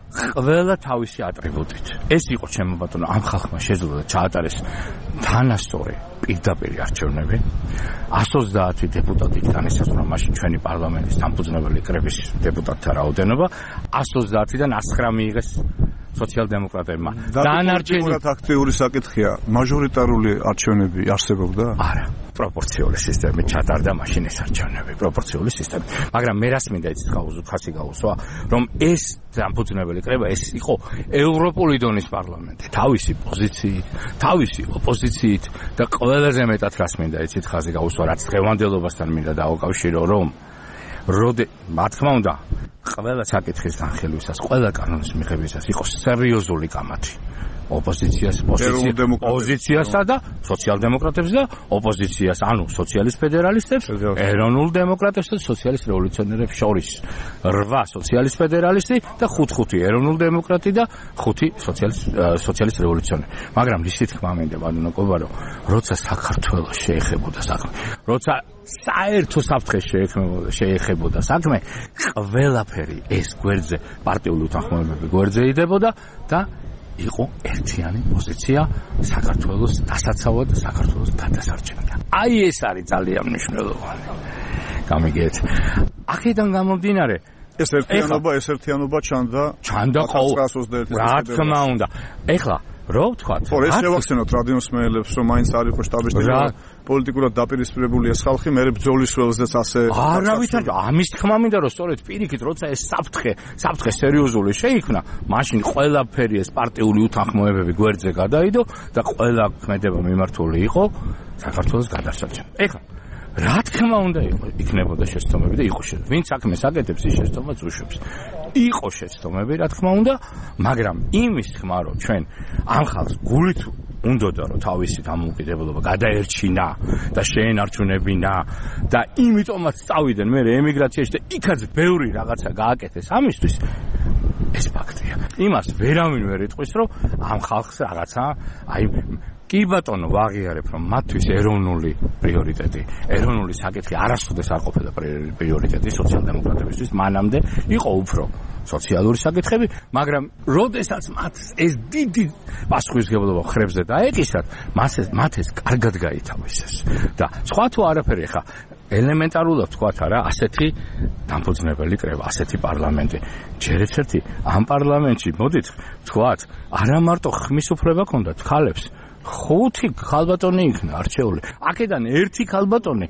ყველა თავისი ატრიბუტით. ეს იყო ჩემო ბატონო, ამ ხალხმა შეძლო და ჩაატარეს თანასწორი პირდაპირი არჩევნები. εκατს ოცდაათი დეპუტატით განისაზღვრა მაშინ ჩვენი პარლამენტის დამფუძნებელი კრების დეპუტატთა რაოდენობა. εκατს ოცდაათიდან ათი მიიღეს სოციალ-დემოკრატებმა. დანარჩენი აქტიური საკითხია, მაჟორიტარული არჩევნები არსებობდა? არა, პროპორციული სისტემით ჩატარდა მაშინ ეს არჩევნები, პროპორციული სისტემით. მაგრამ მე რას მინდა იცით გავუზოთ, ხასი გავუსვა, რომ ეს დამფუძნებელი კრება ეს იყო ევროპული დონის პარლამენტი, თავისი პოზიციით, თავისი ოპოზიციით და ყველაზე მეტად რას მინდა იცით ხაზი გავუსვა, რაც დღევანდელობასთან მინდა დავაკავშირო, რომ როდე რა თქმა უნდა ყველა საკითხის განხილვისას, ყველა კანონის მიღებისას იყო სერიოზული კამათი. ოპოზიციას, პოზიციასა და სოციალ-დემოკრატებს და ოპოზიციას, ანუ სოციალისტ ფედერალისტებს, ეროვნულ დემოკრატებს და სოციალისტ რევოლუციონერებს შორის. რვა სოციალისტ ფედერალისტი და ხუთ-ხუთი ეროვნულ დემოკრატი და ხუთი სოციალისტ სოციალისტ რევოლუციონერი. მაგრამ ისეთ თქმა მინდა ბატონო ყობა, რომ როცა საქართველოს შეეხებოდა საქმე, როცა საერთო საფრთხეს შეეხებოდა საქმე, ყველაფერი ეს გვერდზე პარტიული უთანხმოებები გვერდზე იდებოდა და იყო ერთიანი პოზიცია საქართველოს დასაცავად და საქართველოს გადასარჩენად. აი ეს არის ძალიან მნიშვნელოვანი. გამიგეთ. აქედან გამომდინარე ეს ერთიანობა, ეს ერთიანობა ჩანდა ჩანდა ყოველ რა თქმა უნდა. ეხლა რო ვთქვათ, ხო, ეს შევახსენოთ რადიოსმენელებს, რომ მაინც არ იყო შტაბის პოლიტიკურად დაპირისპირებული ეს ხალხი, მე ბრძოლის ველზეც ასე არავითარ ამის თქმა მინდა რომ სწორედ პირიქით როცა ეს საფრთხე საფრთხე სერიოზული შეიქმნა, მაშინ ყველაფერი ეს პარტიული უთანხმოებები გვერდზე გადაიდო და ყველა ქმედება მიმართული იყო საქართველოს გადასარჩენად. ეხლა რა თქმა უნდა იყო იქნებოდა შეცდომები და იყო შეცდომები. ვინც საქმეს აკეთებს ის შეცდომას უშვებს. იყო შეცდომები, რა თქმა უნდა, მაგრამ იმის თქმა რომ ჩვენ ამ ხალხს გულით უნდოდა რომ თავისი დამოუკიდებლობა გადაერჩინა და შეენარჩუნებინა და იმიტომაც წავიდნენ მე ემიგრაციაში და იქაც ბევრი რაღაცა გააკეთეს ამისთვის. ეს ფაქტია. იმას ვერავინ ვერ იტყვის რომ ამ ხალხს რაღაცა აი კი ბატონო ვაღიარებ რომ მათთვის ეროვნული პრიორიტეტი, ეროვნული საკითხი არასოდეს არ ყოფილა პრიორიტეტი სოციალ-დემოკრატებისთვის, მანამდე იყო უფრო სოციალური საკითხები, მაგრამ როდესაც მათ ეს დიდი პასუხისმგებლობა ხრებზე დაეკისრათ, მათ ეს კარგად გაითავისეს. და სხვა თუ არაფერი ხა ელემენტარულად თქვათ არა, ასეთი დამფუძნებელი კრება, ასეთი პარლამენტი. ჯერ ერთი ამ პარლამენტში მოდით თქვათ, არა მარტო ხმის უფლება ჰქონდათ ქალებს, ხუთი ქალბატონი იქნა არჩეული. აქედან ერთი ქალბატონი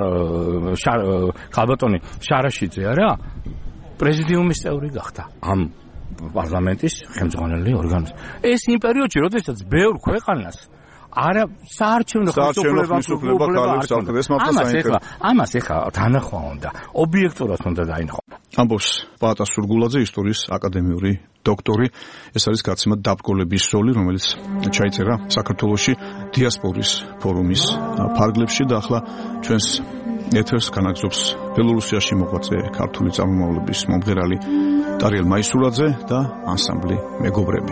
ქალბატონი შარაშიძე არა პრეზიდიუმის წევრი გახდა ამ პარლამენტის ხელმძღვანელი ორგანოს. ეს იმ პერიოდში, როდესაც ბევრ ქვეყანას არა საარჩევნო ხელისუფლება ქალებს აკეთებს, მაგრამ საინტერესო ამას ეხლა თანახმა უნდა, ობიექტურად უნდა დაინახო. ამბობს პაატა სურგულაძე, ისტორიის აკადემიური დოქტორი. ეს არის გაცემა დაბგოლების როლი, რომელიც ჩაიწერა საქართველოში დიასპორის ფორუმის ფარგლებში და ახლა ჩვენს ეთერს განაგზობს ბელორუსიაში მოღვაწე ქართული წარმომავლობის მომღერალი ტარიელ მაისურაძე და ანსამბლი მეგობრები.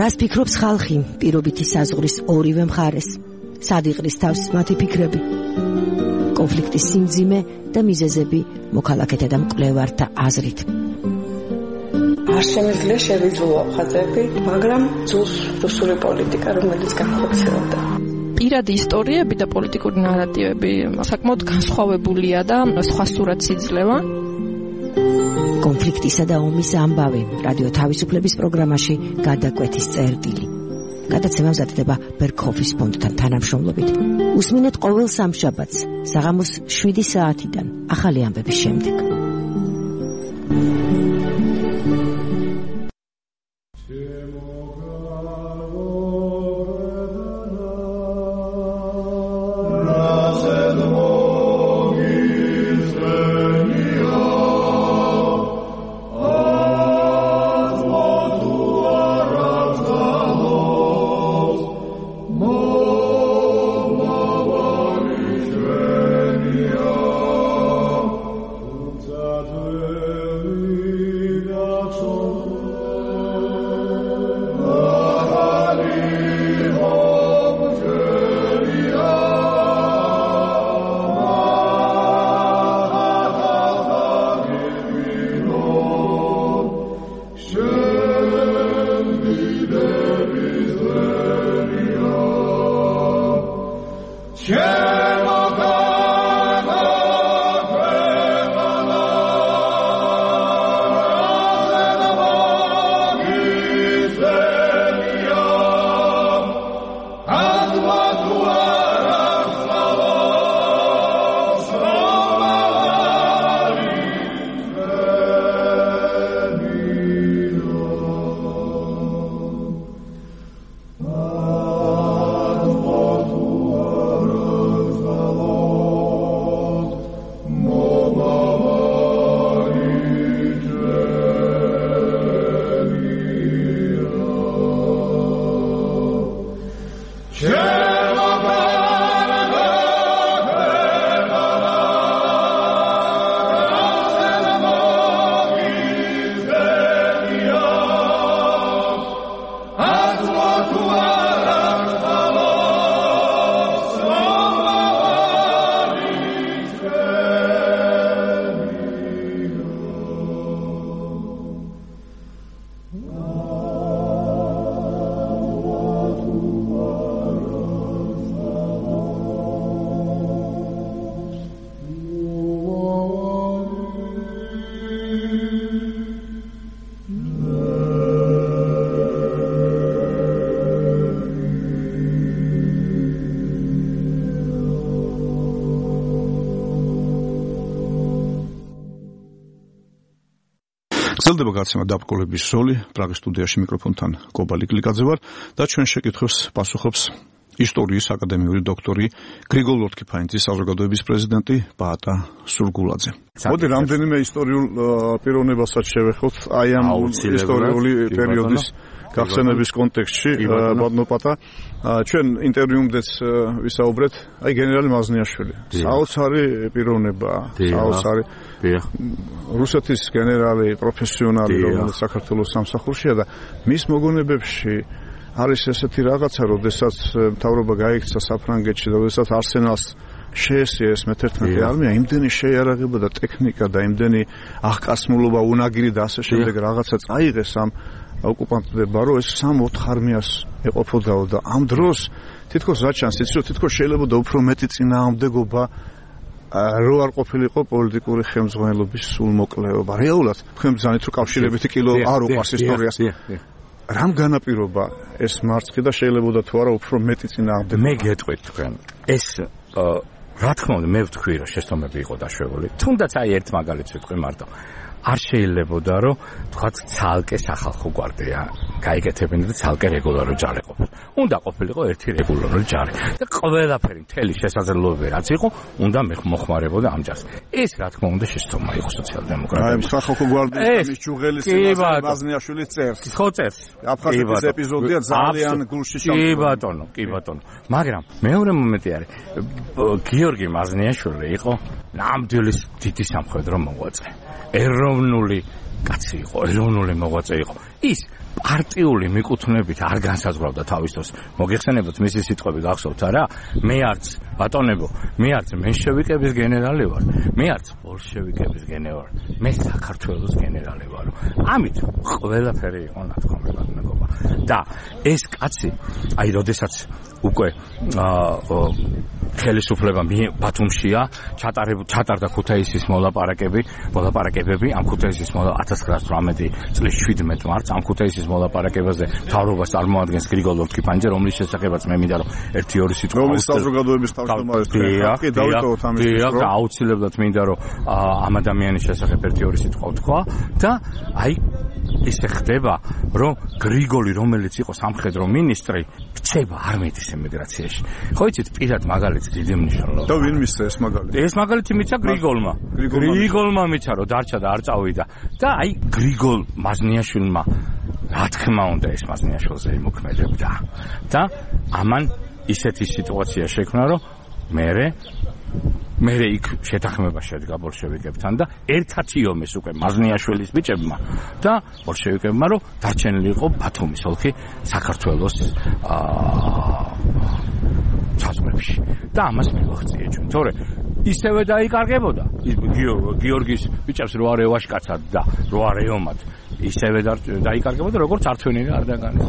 რას ფიქრობს ხალხი პირობითი საზღვრის ორივე მხარეს? სად იყრის თავს მათი ფიქრები? კონფლიქტის სიმძიმე და მიზეზები მოქალაქეთა და მკვლევართა აზრით. არ შემიძლია შევიძულო ხაზები, მაგრამ ძულს რუსული პოლიტიკა, რომელიც განხორციელდა. პირადი ისტორიები და პოლიტიკური ნარატივები საკმაოდ განსხვავებულია და სხვა სურათს იძლევა. კონფლიქტისა და ომის ამბავი რადიო თავისუფლების პროგრამაში გადაკვეთის წერტილი. გადაცემა მზადდება ბერქოფის ფონდთან თანამშრომლობით. უსმინეთ ყოველ სამშაბათს საღამოს შვიდი საათიდან ახალი ამბების შემდეგ. გრძელდება გაცემა დაბრკოლების ზოლი. პრაღის სტუდიაში მიკროფონთან კობალი გლიკაძე ვარ და ჩვენ შეკითხვებს პასუხობს ისტორიის აკადემიური დოქტორი გრიგოლ ლორთქიფანიძის საზოგადოების პრეზიდენტი ბაატა სურგულაძე. მოდი რამდენიმე ისტორიულ პიროვნებასაც შევეხოთ აი ამ ისტორიული პერიოდის გახსენების კონტექსტში. ბატონო, ჩვენ ინტერვიუმდეც ვისაუბრეთ აი გენერალი მაზნიაშვილი. საოცარი პიროვნება, საოცარი რუსეთის გენერალი, პროფესიონალი, რომელიც საქართველოს სამსახურშია და მის მოგონებებში არის ესეთი რაღაცა, როდესაც მთავრობა გაიქცა საფრანგეთში და როდესაც არსენალს შეესია ეს მეთერთმეტე არმია, იმდენი შეიარაღება და ტექნიკა და იმდენი აღკასმულობა, უნაგირი და ასე შემდეგ რაღაცა წაიღეს ამ ოკუპანტებმა, რომ ეს სამ-ოთხ არმიას ეყოფოდაო და ამ დროს თითქოს რა ჩანს, იცი რომ თითქოს შეიძლება და უფრო მეტი წინააღმდეგობა რო არ ყოფილიყო პოლიტიკური ხელმძღვანელობის სულმოკლეობა. რეალურად თქვენ ბრძანით რომ კავშირებითი კილო არ უყვარს ისტორიას. რამ განაპირობა ეს მარცხი და შეიძლება თუ არა უფრო მეტი წინააღმდეგობა? მე გეტყვით თქვენ ეს რა თქმა უნდა მე ვთქვი რომ შეცდომები იყო დაშვებული. თუნდაც აი ერთ მაგალითს ვიტყვი მარტო. არ შეიძლებოდა რომ თქვათ ცალკე სახალხო გვარდია გაიგეთებინა და ცალკე რეგულარული ჯარი ყოფილიყო. უნდა ყოფილიყო ერთი რეგულარული ჯარი და ყველაფერი მთელი შესაძლებლობები რაც იყო უნდა მოხმარებოდა ამ ჯარს. ეს რა თქმა უნდა შეცდომა იყო სოციალ-დემოკრატების. აი სახალხო გვარდიის მის ჯუღელის მაზნიაშვილის წერს. ხო წერს. აფხაზეთის ეპიზოდია ძალიან გულში შემდგარი. კი ბატონო, კი ბატონო. მაგრამ მეორე მომენტი არის გიორგი მაზნიაშვილი იყო ნამდვილი დიდი სამხედრო მოღვაწე. ეროვნული კაცი იყო, ეროვნული მოღვაწე იყო. ის პარტიული მიკუთვნებით არ განსაზღვრავდა თავის დროს. მოგეხსენებათ მისი სიტყვები გახსოვთ არა? მე არც ბატონებო, მე არც მენშევიკების გენერალი ვარ, მე არც ბოლშევიკების გენერალი ვარ, მე საქართველოს გენერალი ვარ. ამით ყველაფერი იყო ნათქვამებად მეგობრებო. და ეს კაცი, აი, როდესაც უკვე ხელისუფლება ბათუმშია, ჩატარდა ქუთაისის მოლაპარაკები, მოლაპარაკებები, ამ ქუთაისის ათას ცხრაასი ოცდაოთხ წლის შვიდმეტ მარტს, ამ ქუთაისის მოლაპარაკებაზე მთავრობას წარმოადგენს გრიგოლ ლორთქიფანიძე, რომლის შესახებაც მე მინდა რომ ერთი ორი სიტყვა რომლის საზოგადოების თავმჯდომარეს კი დავიტოვოთ ამის დრო. და აუცილებლად მინდა რომ ამ ადამიანის შესახებ ერთი ორი სიტყვა ვთქვა და აი ისე ხდება, რომ გრიგოლი, რომელიც იყო სამხედრო მინისტრი, რჩება არმეთის ემიგრაციაში. ხო იცით, პირად მაგალითი დიდი მნიშვნელობა. და ვინ მისცა ეს მაგალითი? ეს მაგალითი მიცა გრიგოლმა. გრიგოლმა მიცა, რომ დარჩა და არ წავიდა. და აი გრიგოლ მაზნიაშვილმა რა თქმა უნდა ეს მაზნიაშვილზე იმოქმედებდა. და ამან ისეთი სიტუაცია შექმნა, რომ მერე მერე იქ შეთანხმება შედგა ბოლშევიკებთან და ერთად იომეს უკვე მაზნიაშვილის ბიჭებმა და ბოლშევიკებმა, რომ დარჩენილი იყო ბათუმის ოლქი საქართველოს საზღვრებში. და ამას მივახციე ჩვენ. თორე ისევე დაიკარგებოდა გიორგის ბიჭებს რო არ ევაშკაცად და რო არ ეომად, ისევე დაიკარგებოდა, როგორც არცვენილი არ დაგანეს.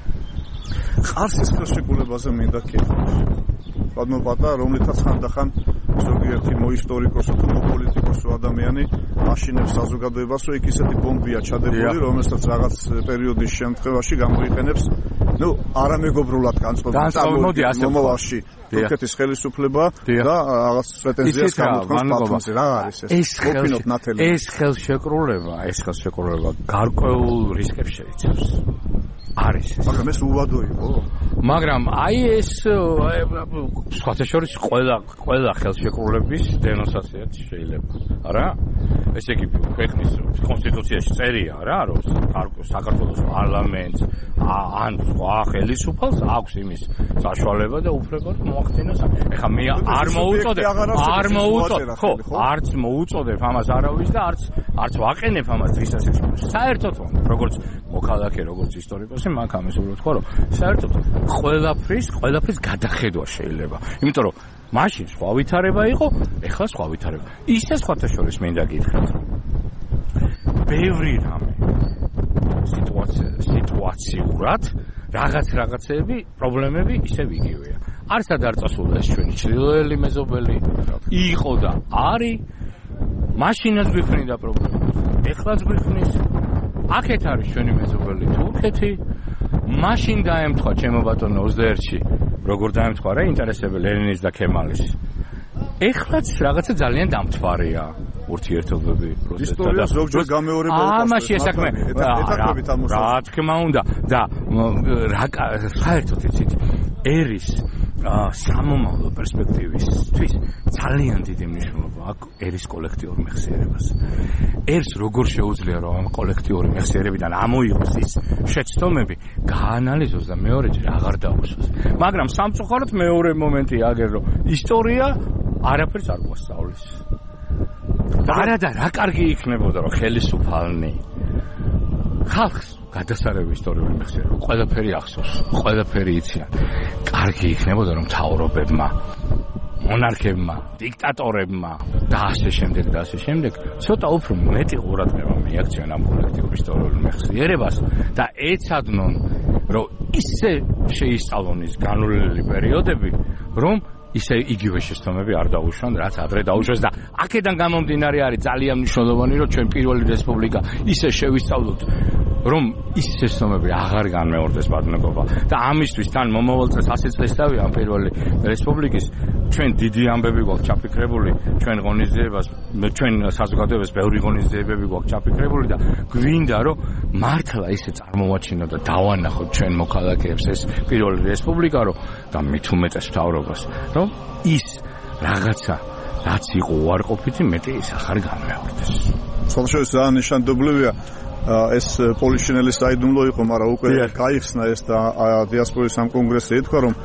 ყარსის ხელშეკრულებაზე მინდა კითხვა. პატმოპატა, რომლითაც ხანდახან ზოგიერთი მოისტორიკოსი თუ პოლიტიკოსი ადამიანი აშინებს საზოგადოებას, რომ იქ ისეთი ბომბია ჩადებული, რომელსაც რაღაც პერიოდის შემთხვევაში გამოიყენებს, ну, არამეგობრულად განწყობილ მომავალში თურქეთის ხელისუფლება და რაღაც პრეტენზიას გამოთქვამს ბათუმზე. რა არის ეს? მოფინოთ ნათელი. ეს ხელშეკრულება, ეს ხელშეკრულება გარკვეულ რისკებს შეიცავს. არის ეს. მაგრამ ეს უვადო იყო. მაგრამ აი ეს სხვათა შორის ყველა ყველა ხელშეკრულების დენონსაციაც შეიძლება, არა? ესე იგი ქვეყნის კონსტიტუციაში წერია, რა, რომ საქართველოს პარლამენტს ან სხვა ხელისუფალს აქვს იმის საშუალება და უფლება რომ მოახდინოს. ეხლა მე არ მოუწოდებ, არ მოუწოდებ, ხო, არც მოუწოდებ ამას არავის და არც არც ვაყენებ ამას დღისას. საერთოდ როგორც მოქალაქე, როგორც ისტორიკოსი, მაგ ამას უბრალოდ ვთქვა, რომ საერთოდ ყველაფრის, ყველაფრის გადახედვა შეიძლება. იმიტომ რომ მაშინ სხვა ვითარება იყო, ეხლა სხვა ვითარება. ისე სხვათა შორის მინდა გითხრათ, რომ ბევრი რამე სიტუაცია სიტუაციურად რაღაც რაღაცები, პრობლემები ისევ იგივეა. არცად არ წასულა ეს ჩვენი ჩრდილოელი მეზობელი, იყო და არის, მაშინაც გვიფრინდა პრობლემები. ეხლაც გვიფრნის. აქეთ არის ჩვენი მეზობელი თურქეთი. მაშინ დაემთხვა ჩემო ბატონო ოცდაერთში, როგორ დაემთხვა რა ინტერესები ლენინის და ქემალის. ეხლაც რაღაცა ძალიან დამთვარია ურთიერთობები რუსეთთან და ზოგჯერ გამეორებოდა. ამაში ესაქმე რა თქმა უნდა და რა საერთოდ იცით ერის სამომავლო პერსპექტივისთვის ძალიან დიდი მნიშვნელობა აქვს ერის კოლექტიური მეხსიერებას. ერს როგორ შეუძლია რომ ამ კოლექტიური მეხსიერებიდან ამოიღოს ის შეცდომები, გაანალიზოს და მეორეჯერ აღარ დაუსვას. მაგრამ სამწუხაროდ მეორე მომენტი აგერ რომ ისტორია არაფერს არ გვასწავლის. არა და რა კარგი იქნებოდა რომ ხელისუფალნი ხალხს გადასარევი ისტორიული მეხსიერება ყველაფერი ახსოვს, ყველაფერი იციან. კარგი იქნებოდა რომ მთავრობებმა, მონარქებმა, დიქტატორებმა და ასე შემდეგ და ასე შემდეგ ცოტა უფრო მეტი ყურადღება მიაქციონ ამ კოლექტიურ ისტორიულ მეხსიერებას და ეცადნონ რომ ისე შეისწავლონ ის განვლილი პერიოდები, რომ ისე იგივე შეცდომები არ დაუშვან, რაც ადრე დაუშვეს და აქედან გამომდინარე არის ძალიან მნიშვნელოვანი, რომ ჩვენ პირველი რესპუბლიკა ისე შევისწავლოთ, რომ ის შეცდომები აღარ განმეორდეს ბატონობა და ამისთვის თან მომავალ წელს ასი წლის დავია ამ პირველი რესპუბლიკის ჩვენ დიდი ამბები გვაქვს ჩაფიქრებული, ჩვენ ღონისძიებას, ჩვენ საზოგადოებას ბევრი ღონისძიებები გვაქვს ჩაფიქრებული და გვინდა რომ მართლა ისე წარმოვაჩინოთ და დავანახოთ ჩვენ მოქალაქეებს ეს პირველი რესპუბლიკა, რომ და მით უმეტეს მთავრობას, რომ ის რაღაცა რაც იყო უარყოფითი, მეტი ის ახარ განმეორდეს. ხოლმე ძალიან ნიშანდობლივია ეს პოლიშინელის საიდუმლო იყო, მაგრამ უკვე გაიხსნა ეს და დიასპორის ამ კონგრესზე ითქვა, რომ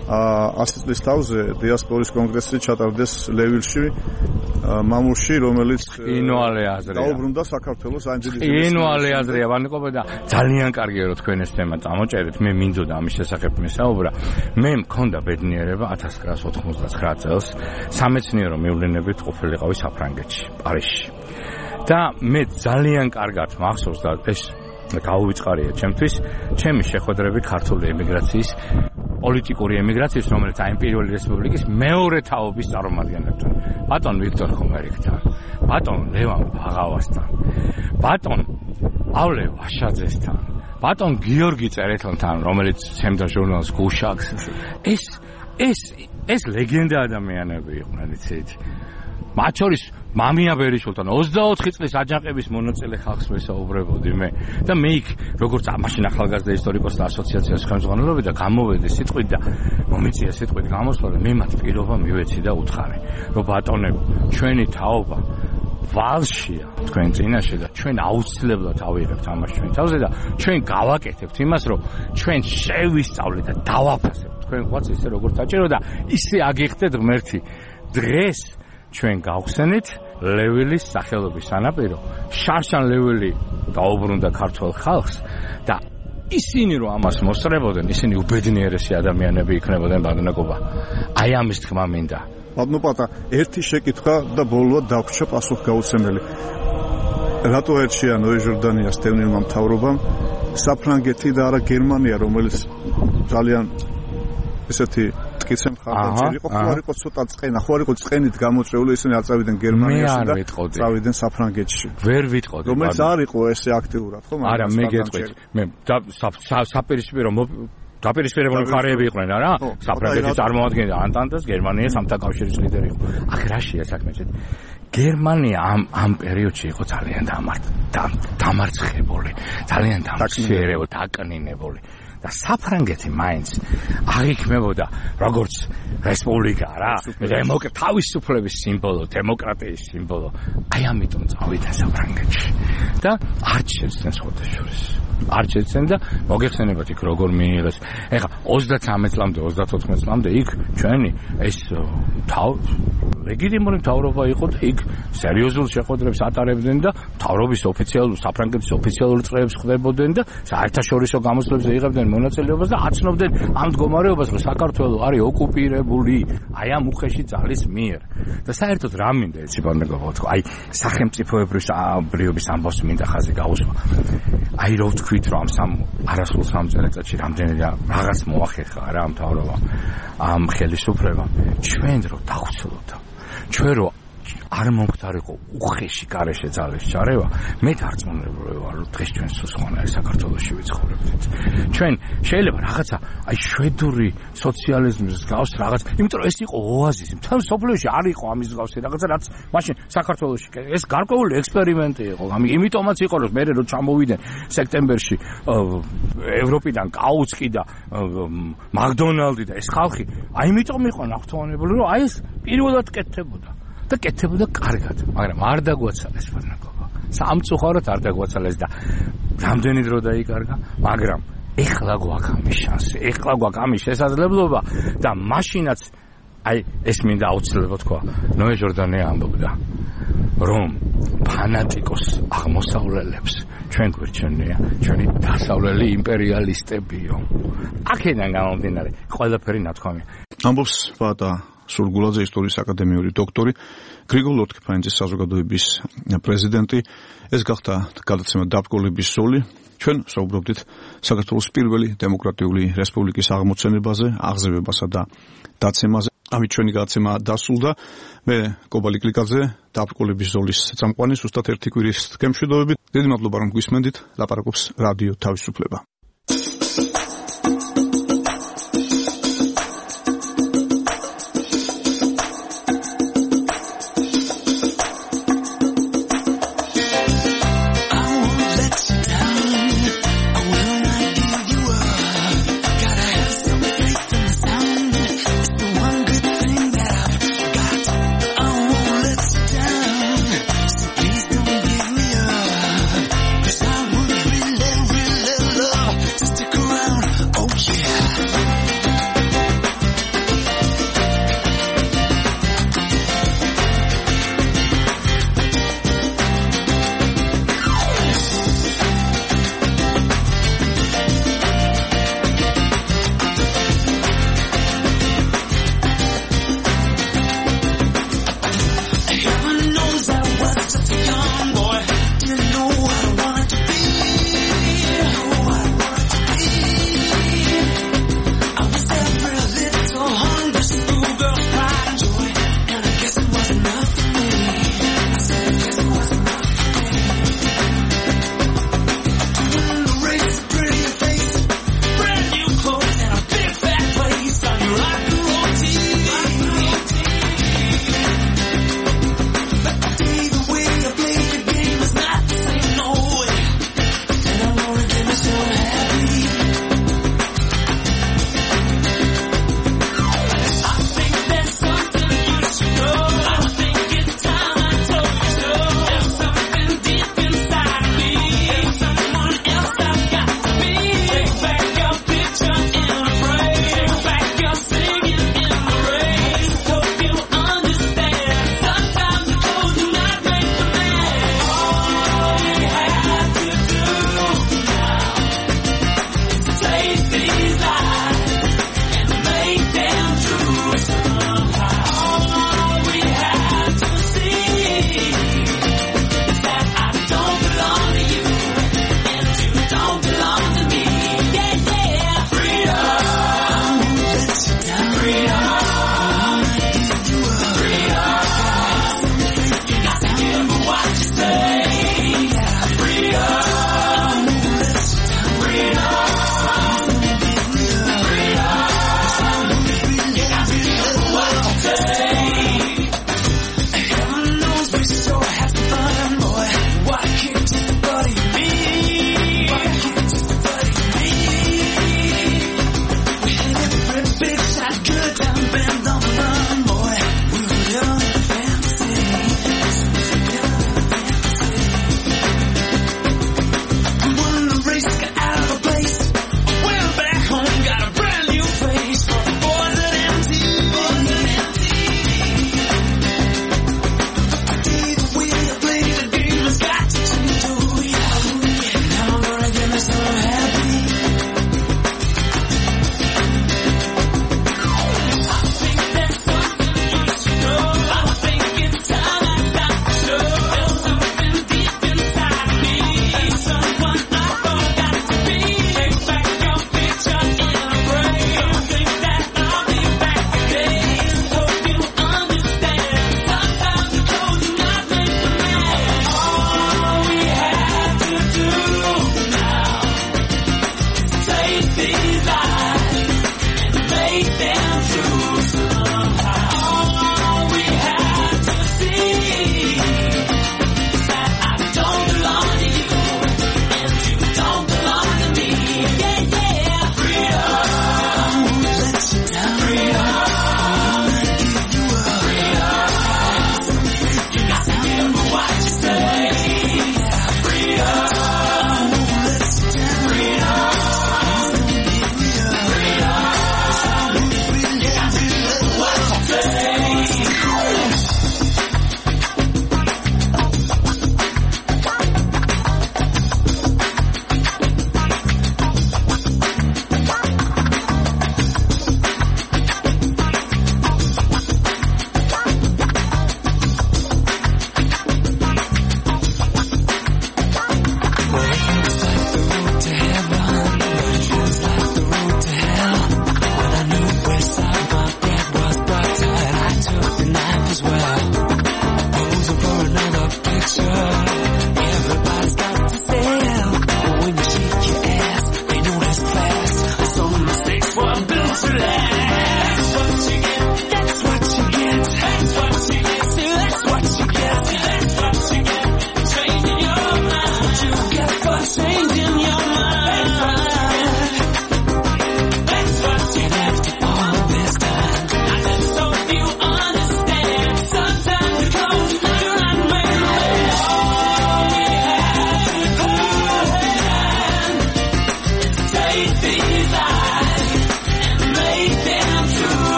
ასი წლის თავზე დიასპორის კონგრესი ჩატარდეს ლევილში, მამულში, რომელიც ინვალე აზრია. დაუბრუნდა საქართველოს ამ დიდი ინვალე აზრია, ვანიკობა და ძალიან კარგია რომ თქვენ ეს თემა წამოჭერეთ. მე მინდოდა ამის შესახებ მესაუბრა. მე მქონდა ბედნიერება ათას ცხრაას ოთხმოცდათხრა წელს სამეცნიერო მივლინებით ყოფილიყავი საფრანგეთში, პარიზში. და მე ძალიან კარგად მახსოვს და ეს გაუვიწყარია ჩემთვის, ჩემი შეხვედრები ქართული ემიგრაციის, პოლიტიკური ემიგრაციის, რომელიც აი პირველი რესპუბლიკის მეორე თაობის წარმომადგენლებთან, ბატონ ვიქტორ ხომერიკთან, ბატონ ლევან ბაღავასთან, ბატონ პავლე ვაშაძესთან, ბატონ გიორგი წერეთელთან, რომელიც ცემდა ჟურნალს გუშაკს. ეს ეს ეს ლეგენდა ადამიანები იყვნენ, იცით? მათ შორის მამია ბერიშვილთან ოცდაოთხი წლის აჯანყების მონაწილე ხალხს ვესაუბრებოდი მე და მე იქ როგორც მაშინ ახალგაზრდა ისტორიკოსთა ასოციაციის ხელმძღვანელობი და გამოვედი სიტყვით და მომიწია სიტყვით გამოსვლა და მე მათ პირობა მივეცი და უთხარი რომ ბატონებო ჩვენი თაობა ვალშია თქვენ წინაშე და ჩვენ აუცილებლად ავიღებთ ამას ჩვენ თავზე და ჩვენ გავაკეთებთ იმას რომ ჩვენ შევისწავლეთ და დავაფასებთ თქვენ ყვაც ისე როგორც საჭირო და ისე აგიხდეთ ღმერთი დღეს ჩვენ გავხსენით ლევილის სახელობის სანაპირო შარშან ლეველი დაუბრუნდა ქართულ ხალხს და ისინი რომ ამას მოსწრებოდნენ ისინი უბედნიერესი ადამიანები იქნებოდნენ ბატონობა აი ამის თქმა მინდა ბატონობა ერთი შეკითხვა და ბოლოად დაგვრჩა პასუხგაუცემელი რატო ერთშია ნოე ჟორდანიას თევნილმა მთავრობამ საფრანგეთი და არა გერმანია რომელიც ძალიან ესეთი ტკიცე მხარდაჭერი იყო ხო არ იყო ცოტა წყენა ხო არ იყო წყენით გამოწვეული ისინი არ წავიდნენ გერმანიაში და წავიდნენ საფრანგეთში ვერ ვიტყოდი რომელიც არ იყო ესე აქტიურად ხო არა მე გეტყვით მე საპირისპირო დაპირისპირებული მხარეები იყვნენ არა საფრანგეთი წარმოადგენდა ანტანტას გერმანია სამთა კავშირის ლიდერი იყო აქ რაშია საქმე გერმანია ამ ამ პერიოდში იყო ძალიან დამარცხებული ძალიან დამარცხებული დაკნინებული და საფრანგეთი მაინც აღიქმებოდა როგორც რესპუბლიკა რა დემოკრატია თავისუფლების სიმბოლო დემოკრატიის სიმბოლო აი ამიტომ წავიდა საფრანგეთში და არ შეცდენ სხვადასხვას არ შეცდენ და მოგეხსენებათ იქ როგორ მიიღეს ეხლა ოცდათრამეტ წლამდე ოცდათოთხმეტ წლამდე იქ ჩვენი ეს თავ ლეგიტიმური მთავრობა იყო და იქ სერიოზულ შეხვედრებს ატარებდნენ და მთავრობის ოფიციალურ საფრანგეთის ოფიციალურ წრეებს ხვდებოდნენ და საერთაშორისო გამოსვლებზე იღებდნენ მონაწილეობას და აცნობდნენ ამ მდგომარეობას რომ საქართველო არის ოკუპირებული აი ამ უხეში ძალის მიერ და საერთოდ რა მინდა ეცი ბანეგობა თქო აი სახელმწიფოებრიობის ამბავს მინდა ხაზი გაუსვა აი რო ვთქვით რომ ამ სამ არასრულ სამ წელიწადში რამდენი რაღაც მოახერხა რა მთავრობა ამ ხელისუფლებამ ჩვენ რო დავცლოთ ჩვენ რო არ მომხდარიყო უხეში გარეშე ძალის ჩარევა მე დარწმუნებული ვარ რომ დღეს ჩვენ სულ სხვანაირ საქართველოში ვიცხოვრებთ ჩვენ შეიძლება რაღაცა აი შვედური სოციალიზმის გავს რაღაც იმიტომ რომ ეს იყო ოაზისი მთელ სოფლიოში არ იყო ამის გავსი რაღაცა რაც მაშინ საქართველოში ეს გარკვეული ექსპერიმენტი იყო ამიტომაც იყო რომ მე რო ჩამოვიდნენ სექტემბერში ევროპიდან კაუცკი და მაკდონალდი და ეს ხალხი აიმიტომ იყო ნახტოვანებული რომ აი ეს პირველად კეთდებოდა და კეთებოდა კარგად, მაგრამ არ დაგვაცალეს ფარნაკობა. სამწუხაროდ არ დაგვაცალეს და რამდენი დრო დაიკარგა, მაგრამ ეხლა გვაქვს ამის შანსი, ეხლა გვაქვს ამის შესაძლებლობა და მაშინაც აი ეს მინდა აუცილებლად თქვა. ნოე ჟორდანია ამბობდა, რომ ფანატიკოს აღმოსავლელებს ჩვენ გვერჩენია, ჩვენი დასავლელი იმპერიალისტებიო. აქედან გამომდინარე, ყველაფერი ნათქვამია. ამბობს ბატა სურგულაძე ისტორიის აკადემიური დოქტორი გრიგოლ ლორთქიფანიძის საზოგადოების პრეზიდენტი ეს გახდა გადაცემა დაბრკოლების ზოლი ჩვენ საუბრობდით საქართველოს პირველი დემოკრატიული რესპუბლიკის აღმოცენებაზე აღზევებასა და დაცემაზე ამით ჩვენი გადაცემა დასრულდა მე კობალი კლიკაძე დაბრკოლების ზოლის წამყვანი სუსტად ერთი კვირის თქმშიდობებით დიდი მადლობა რომ გვისმენდით ლაპარაკობს რადიო თავისუფლება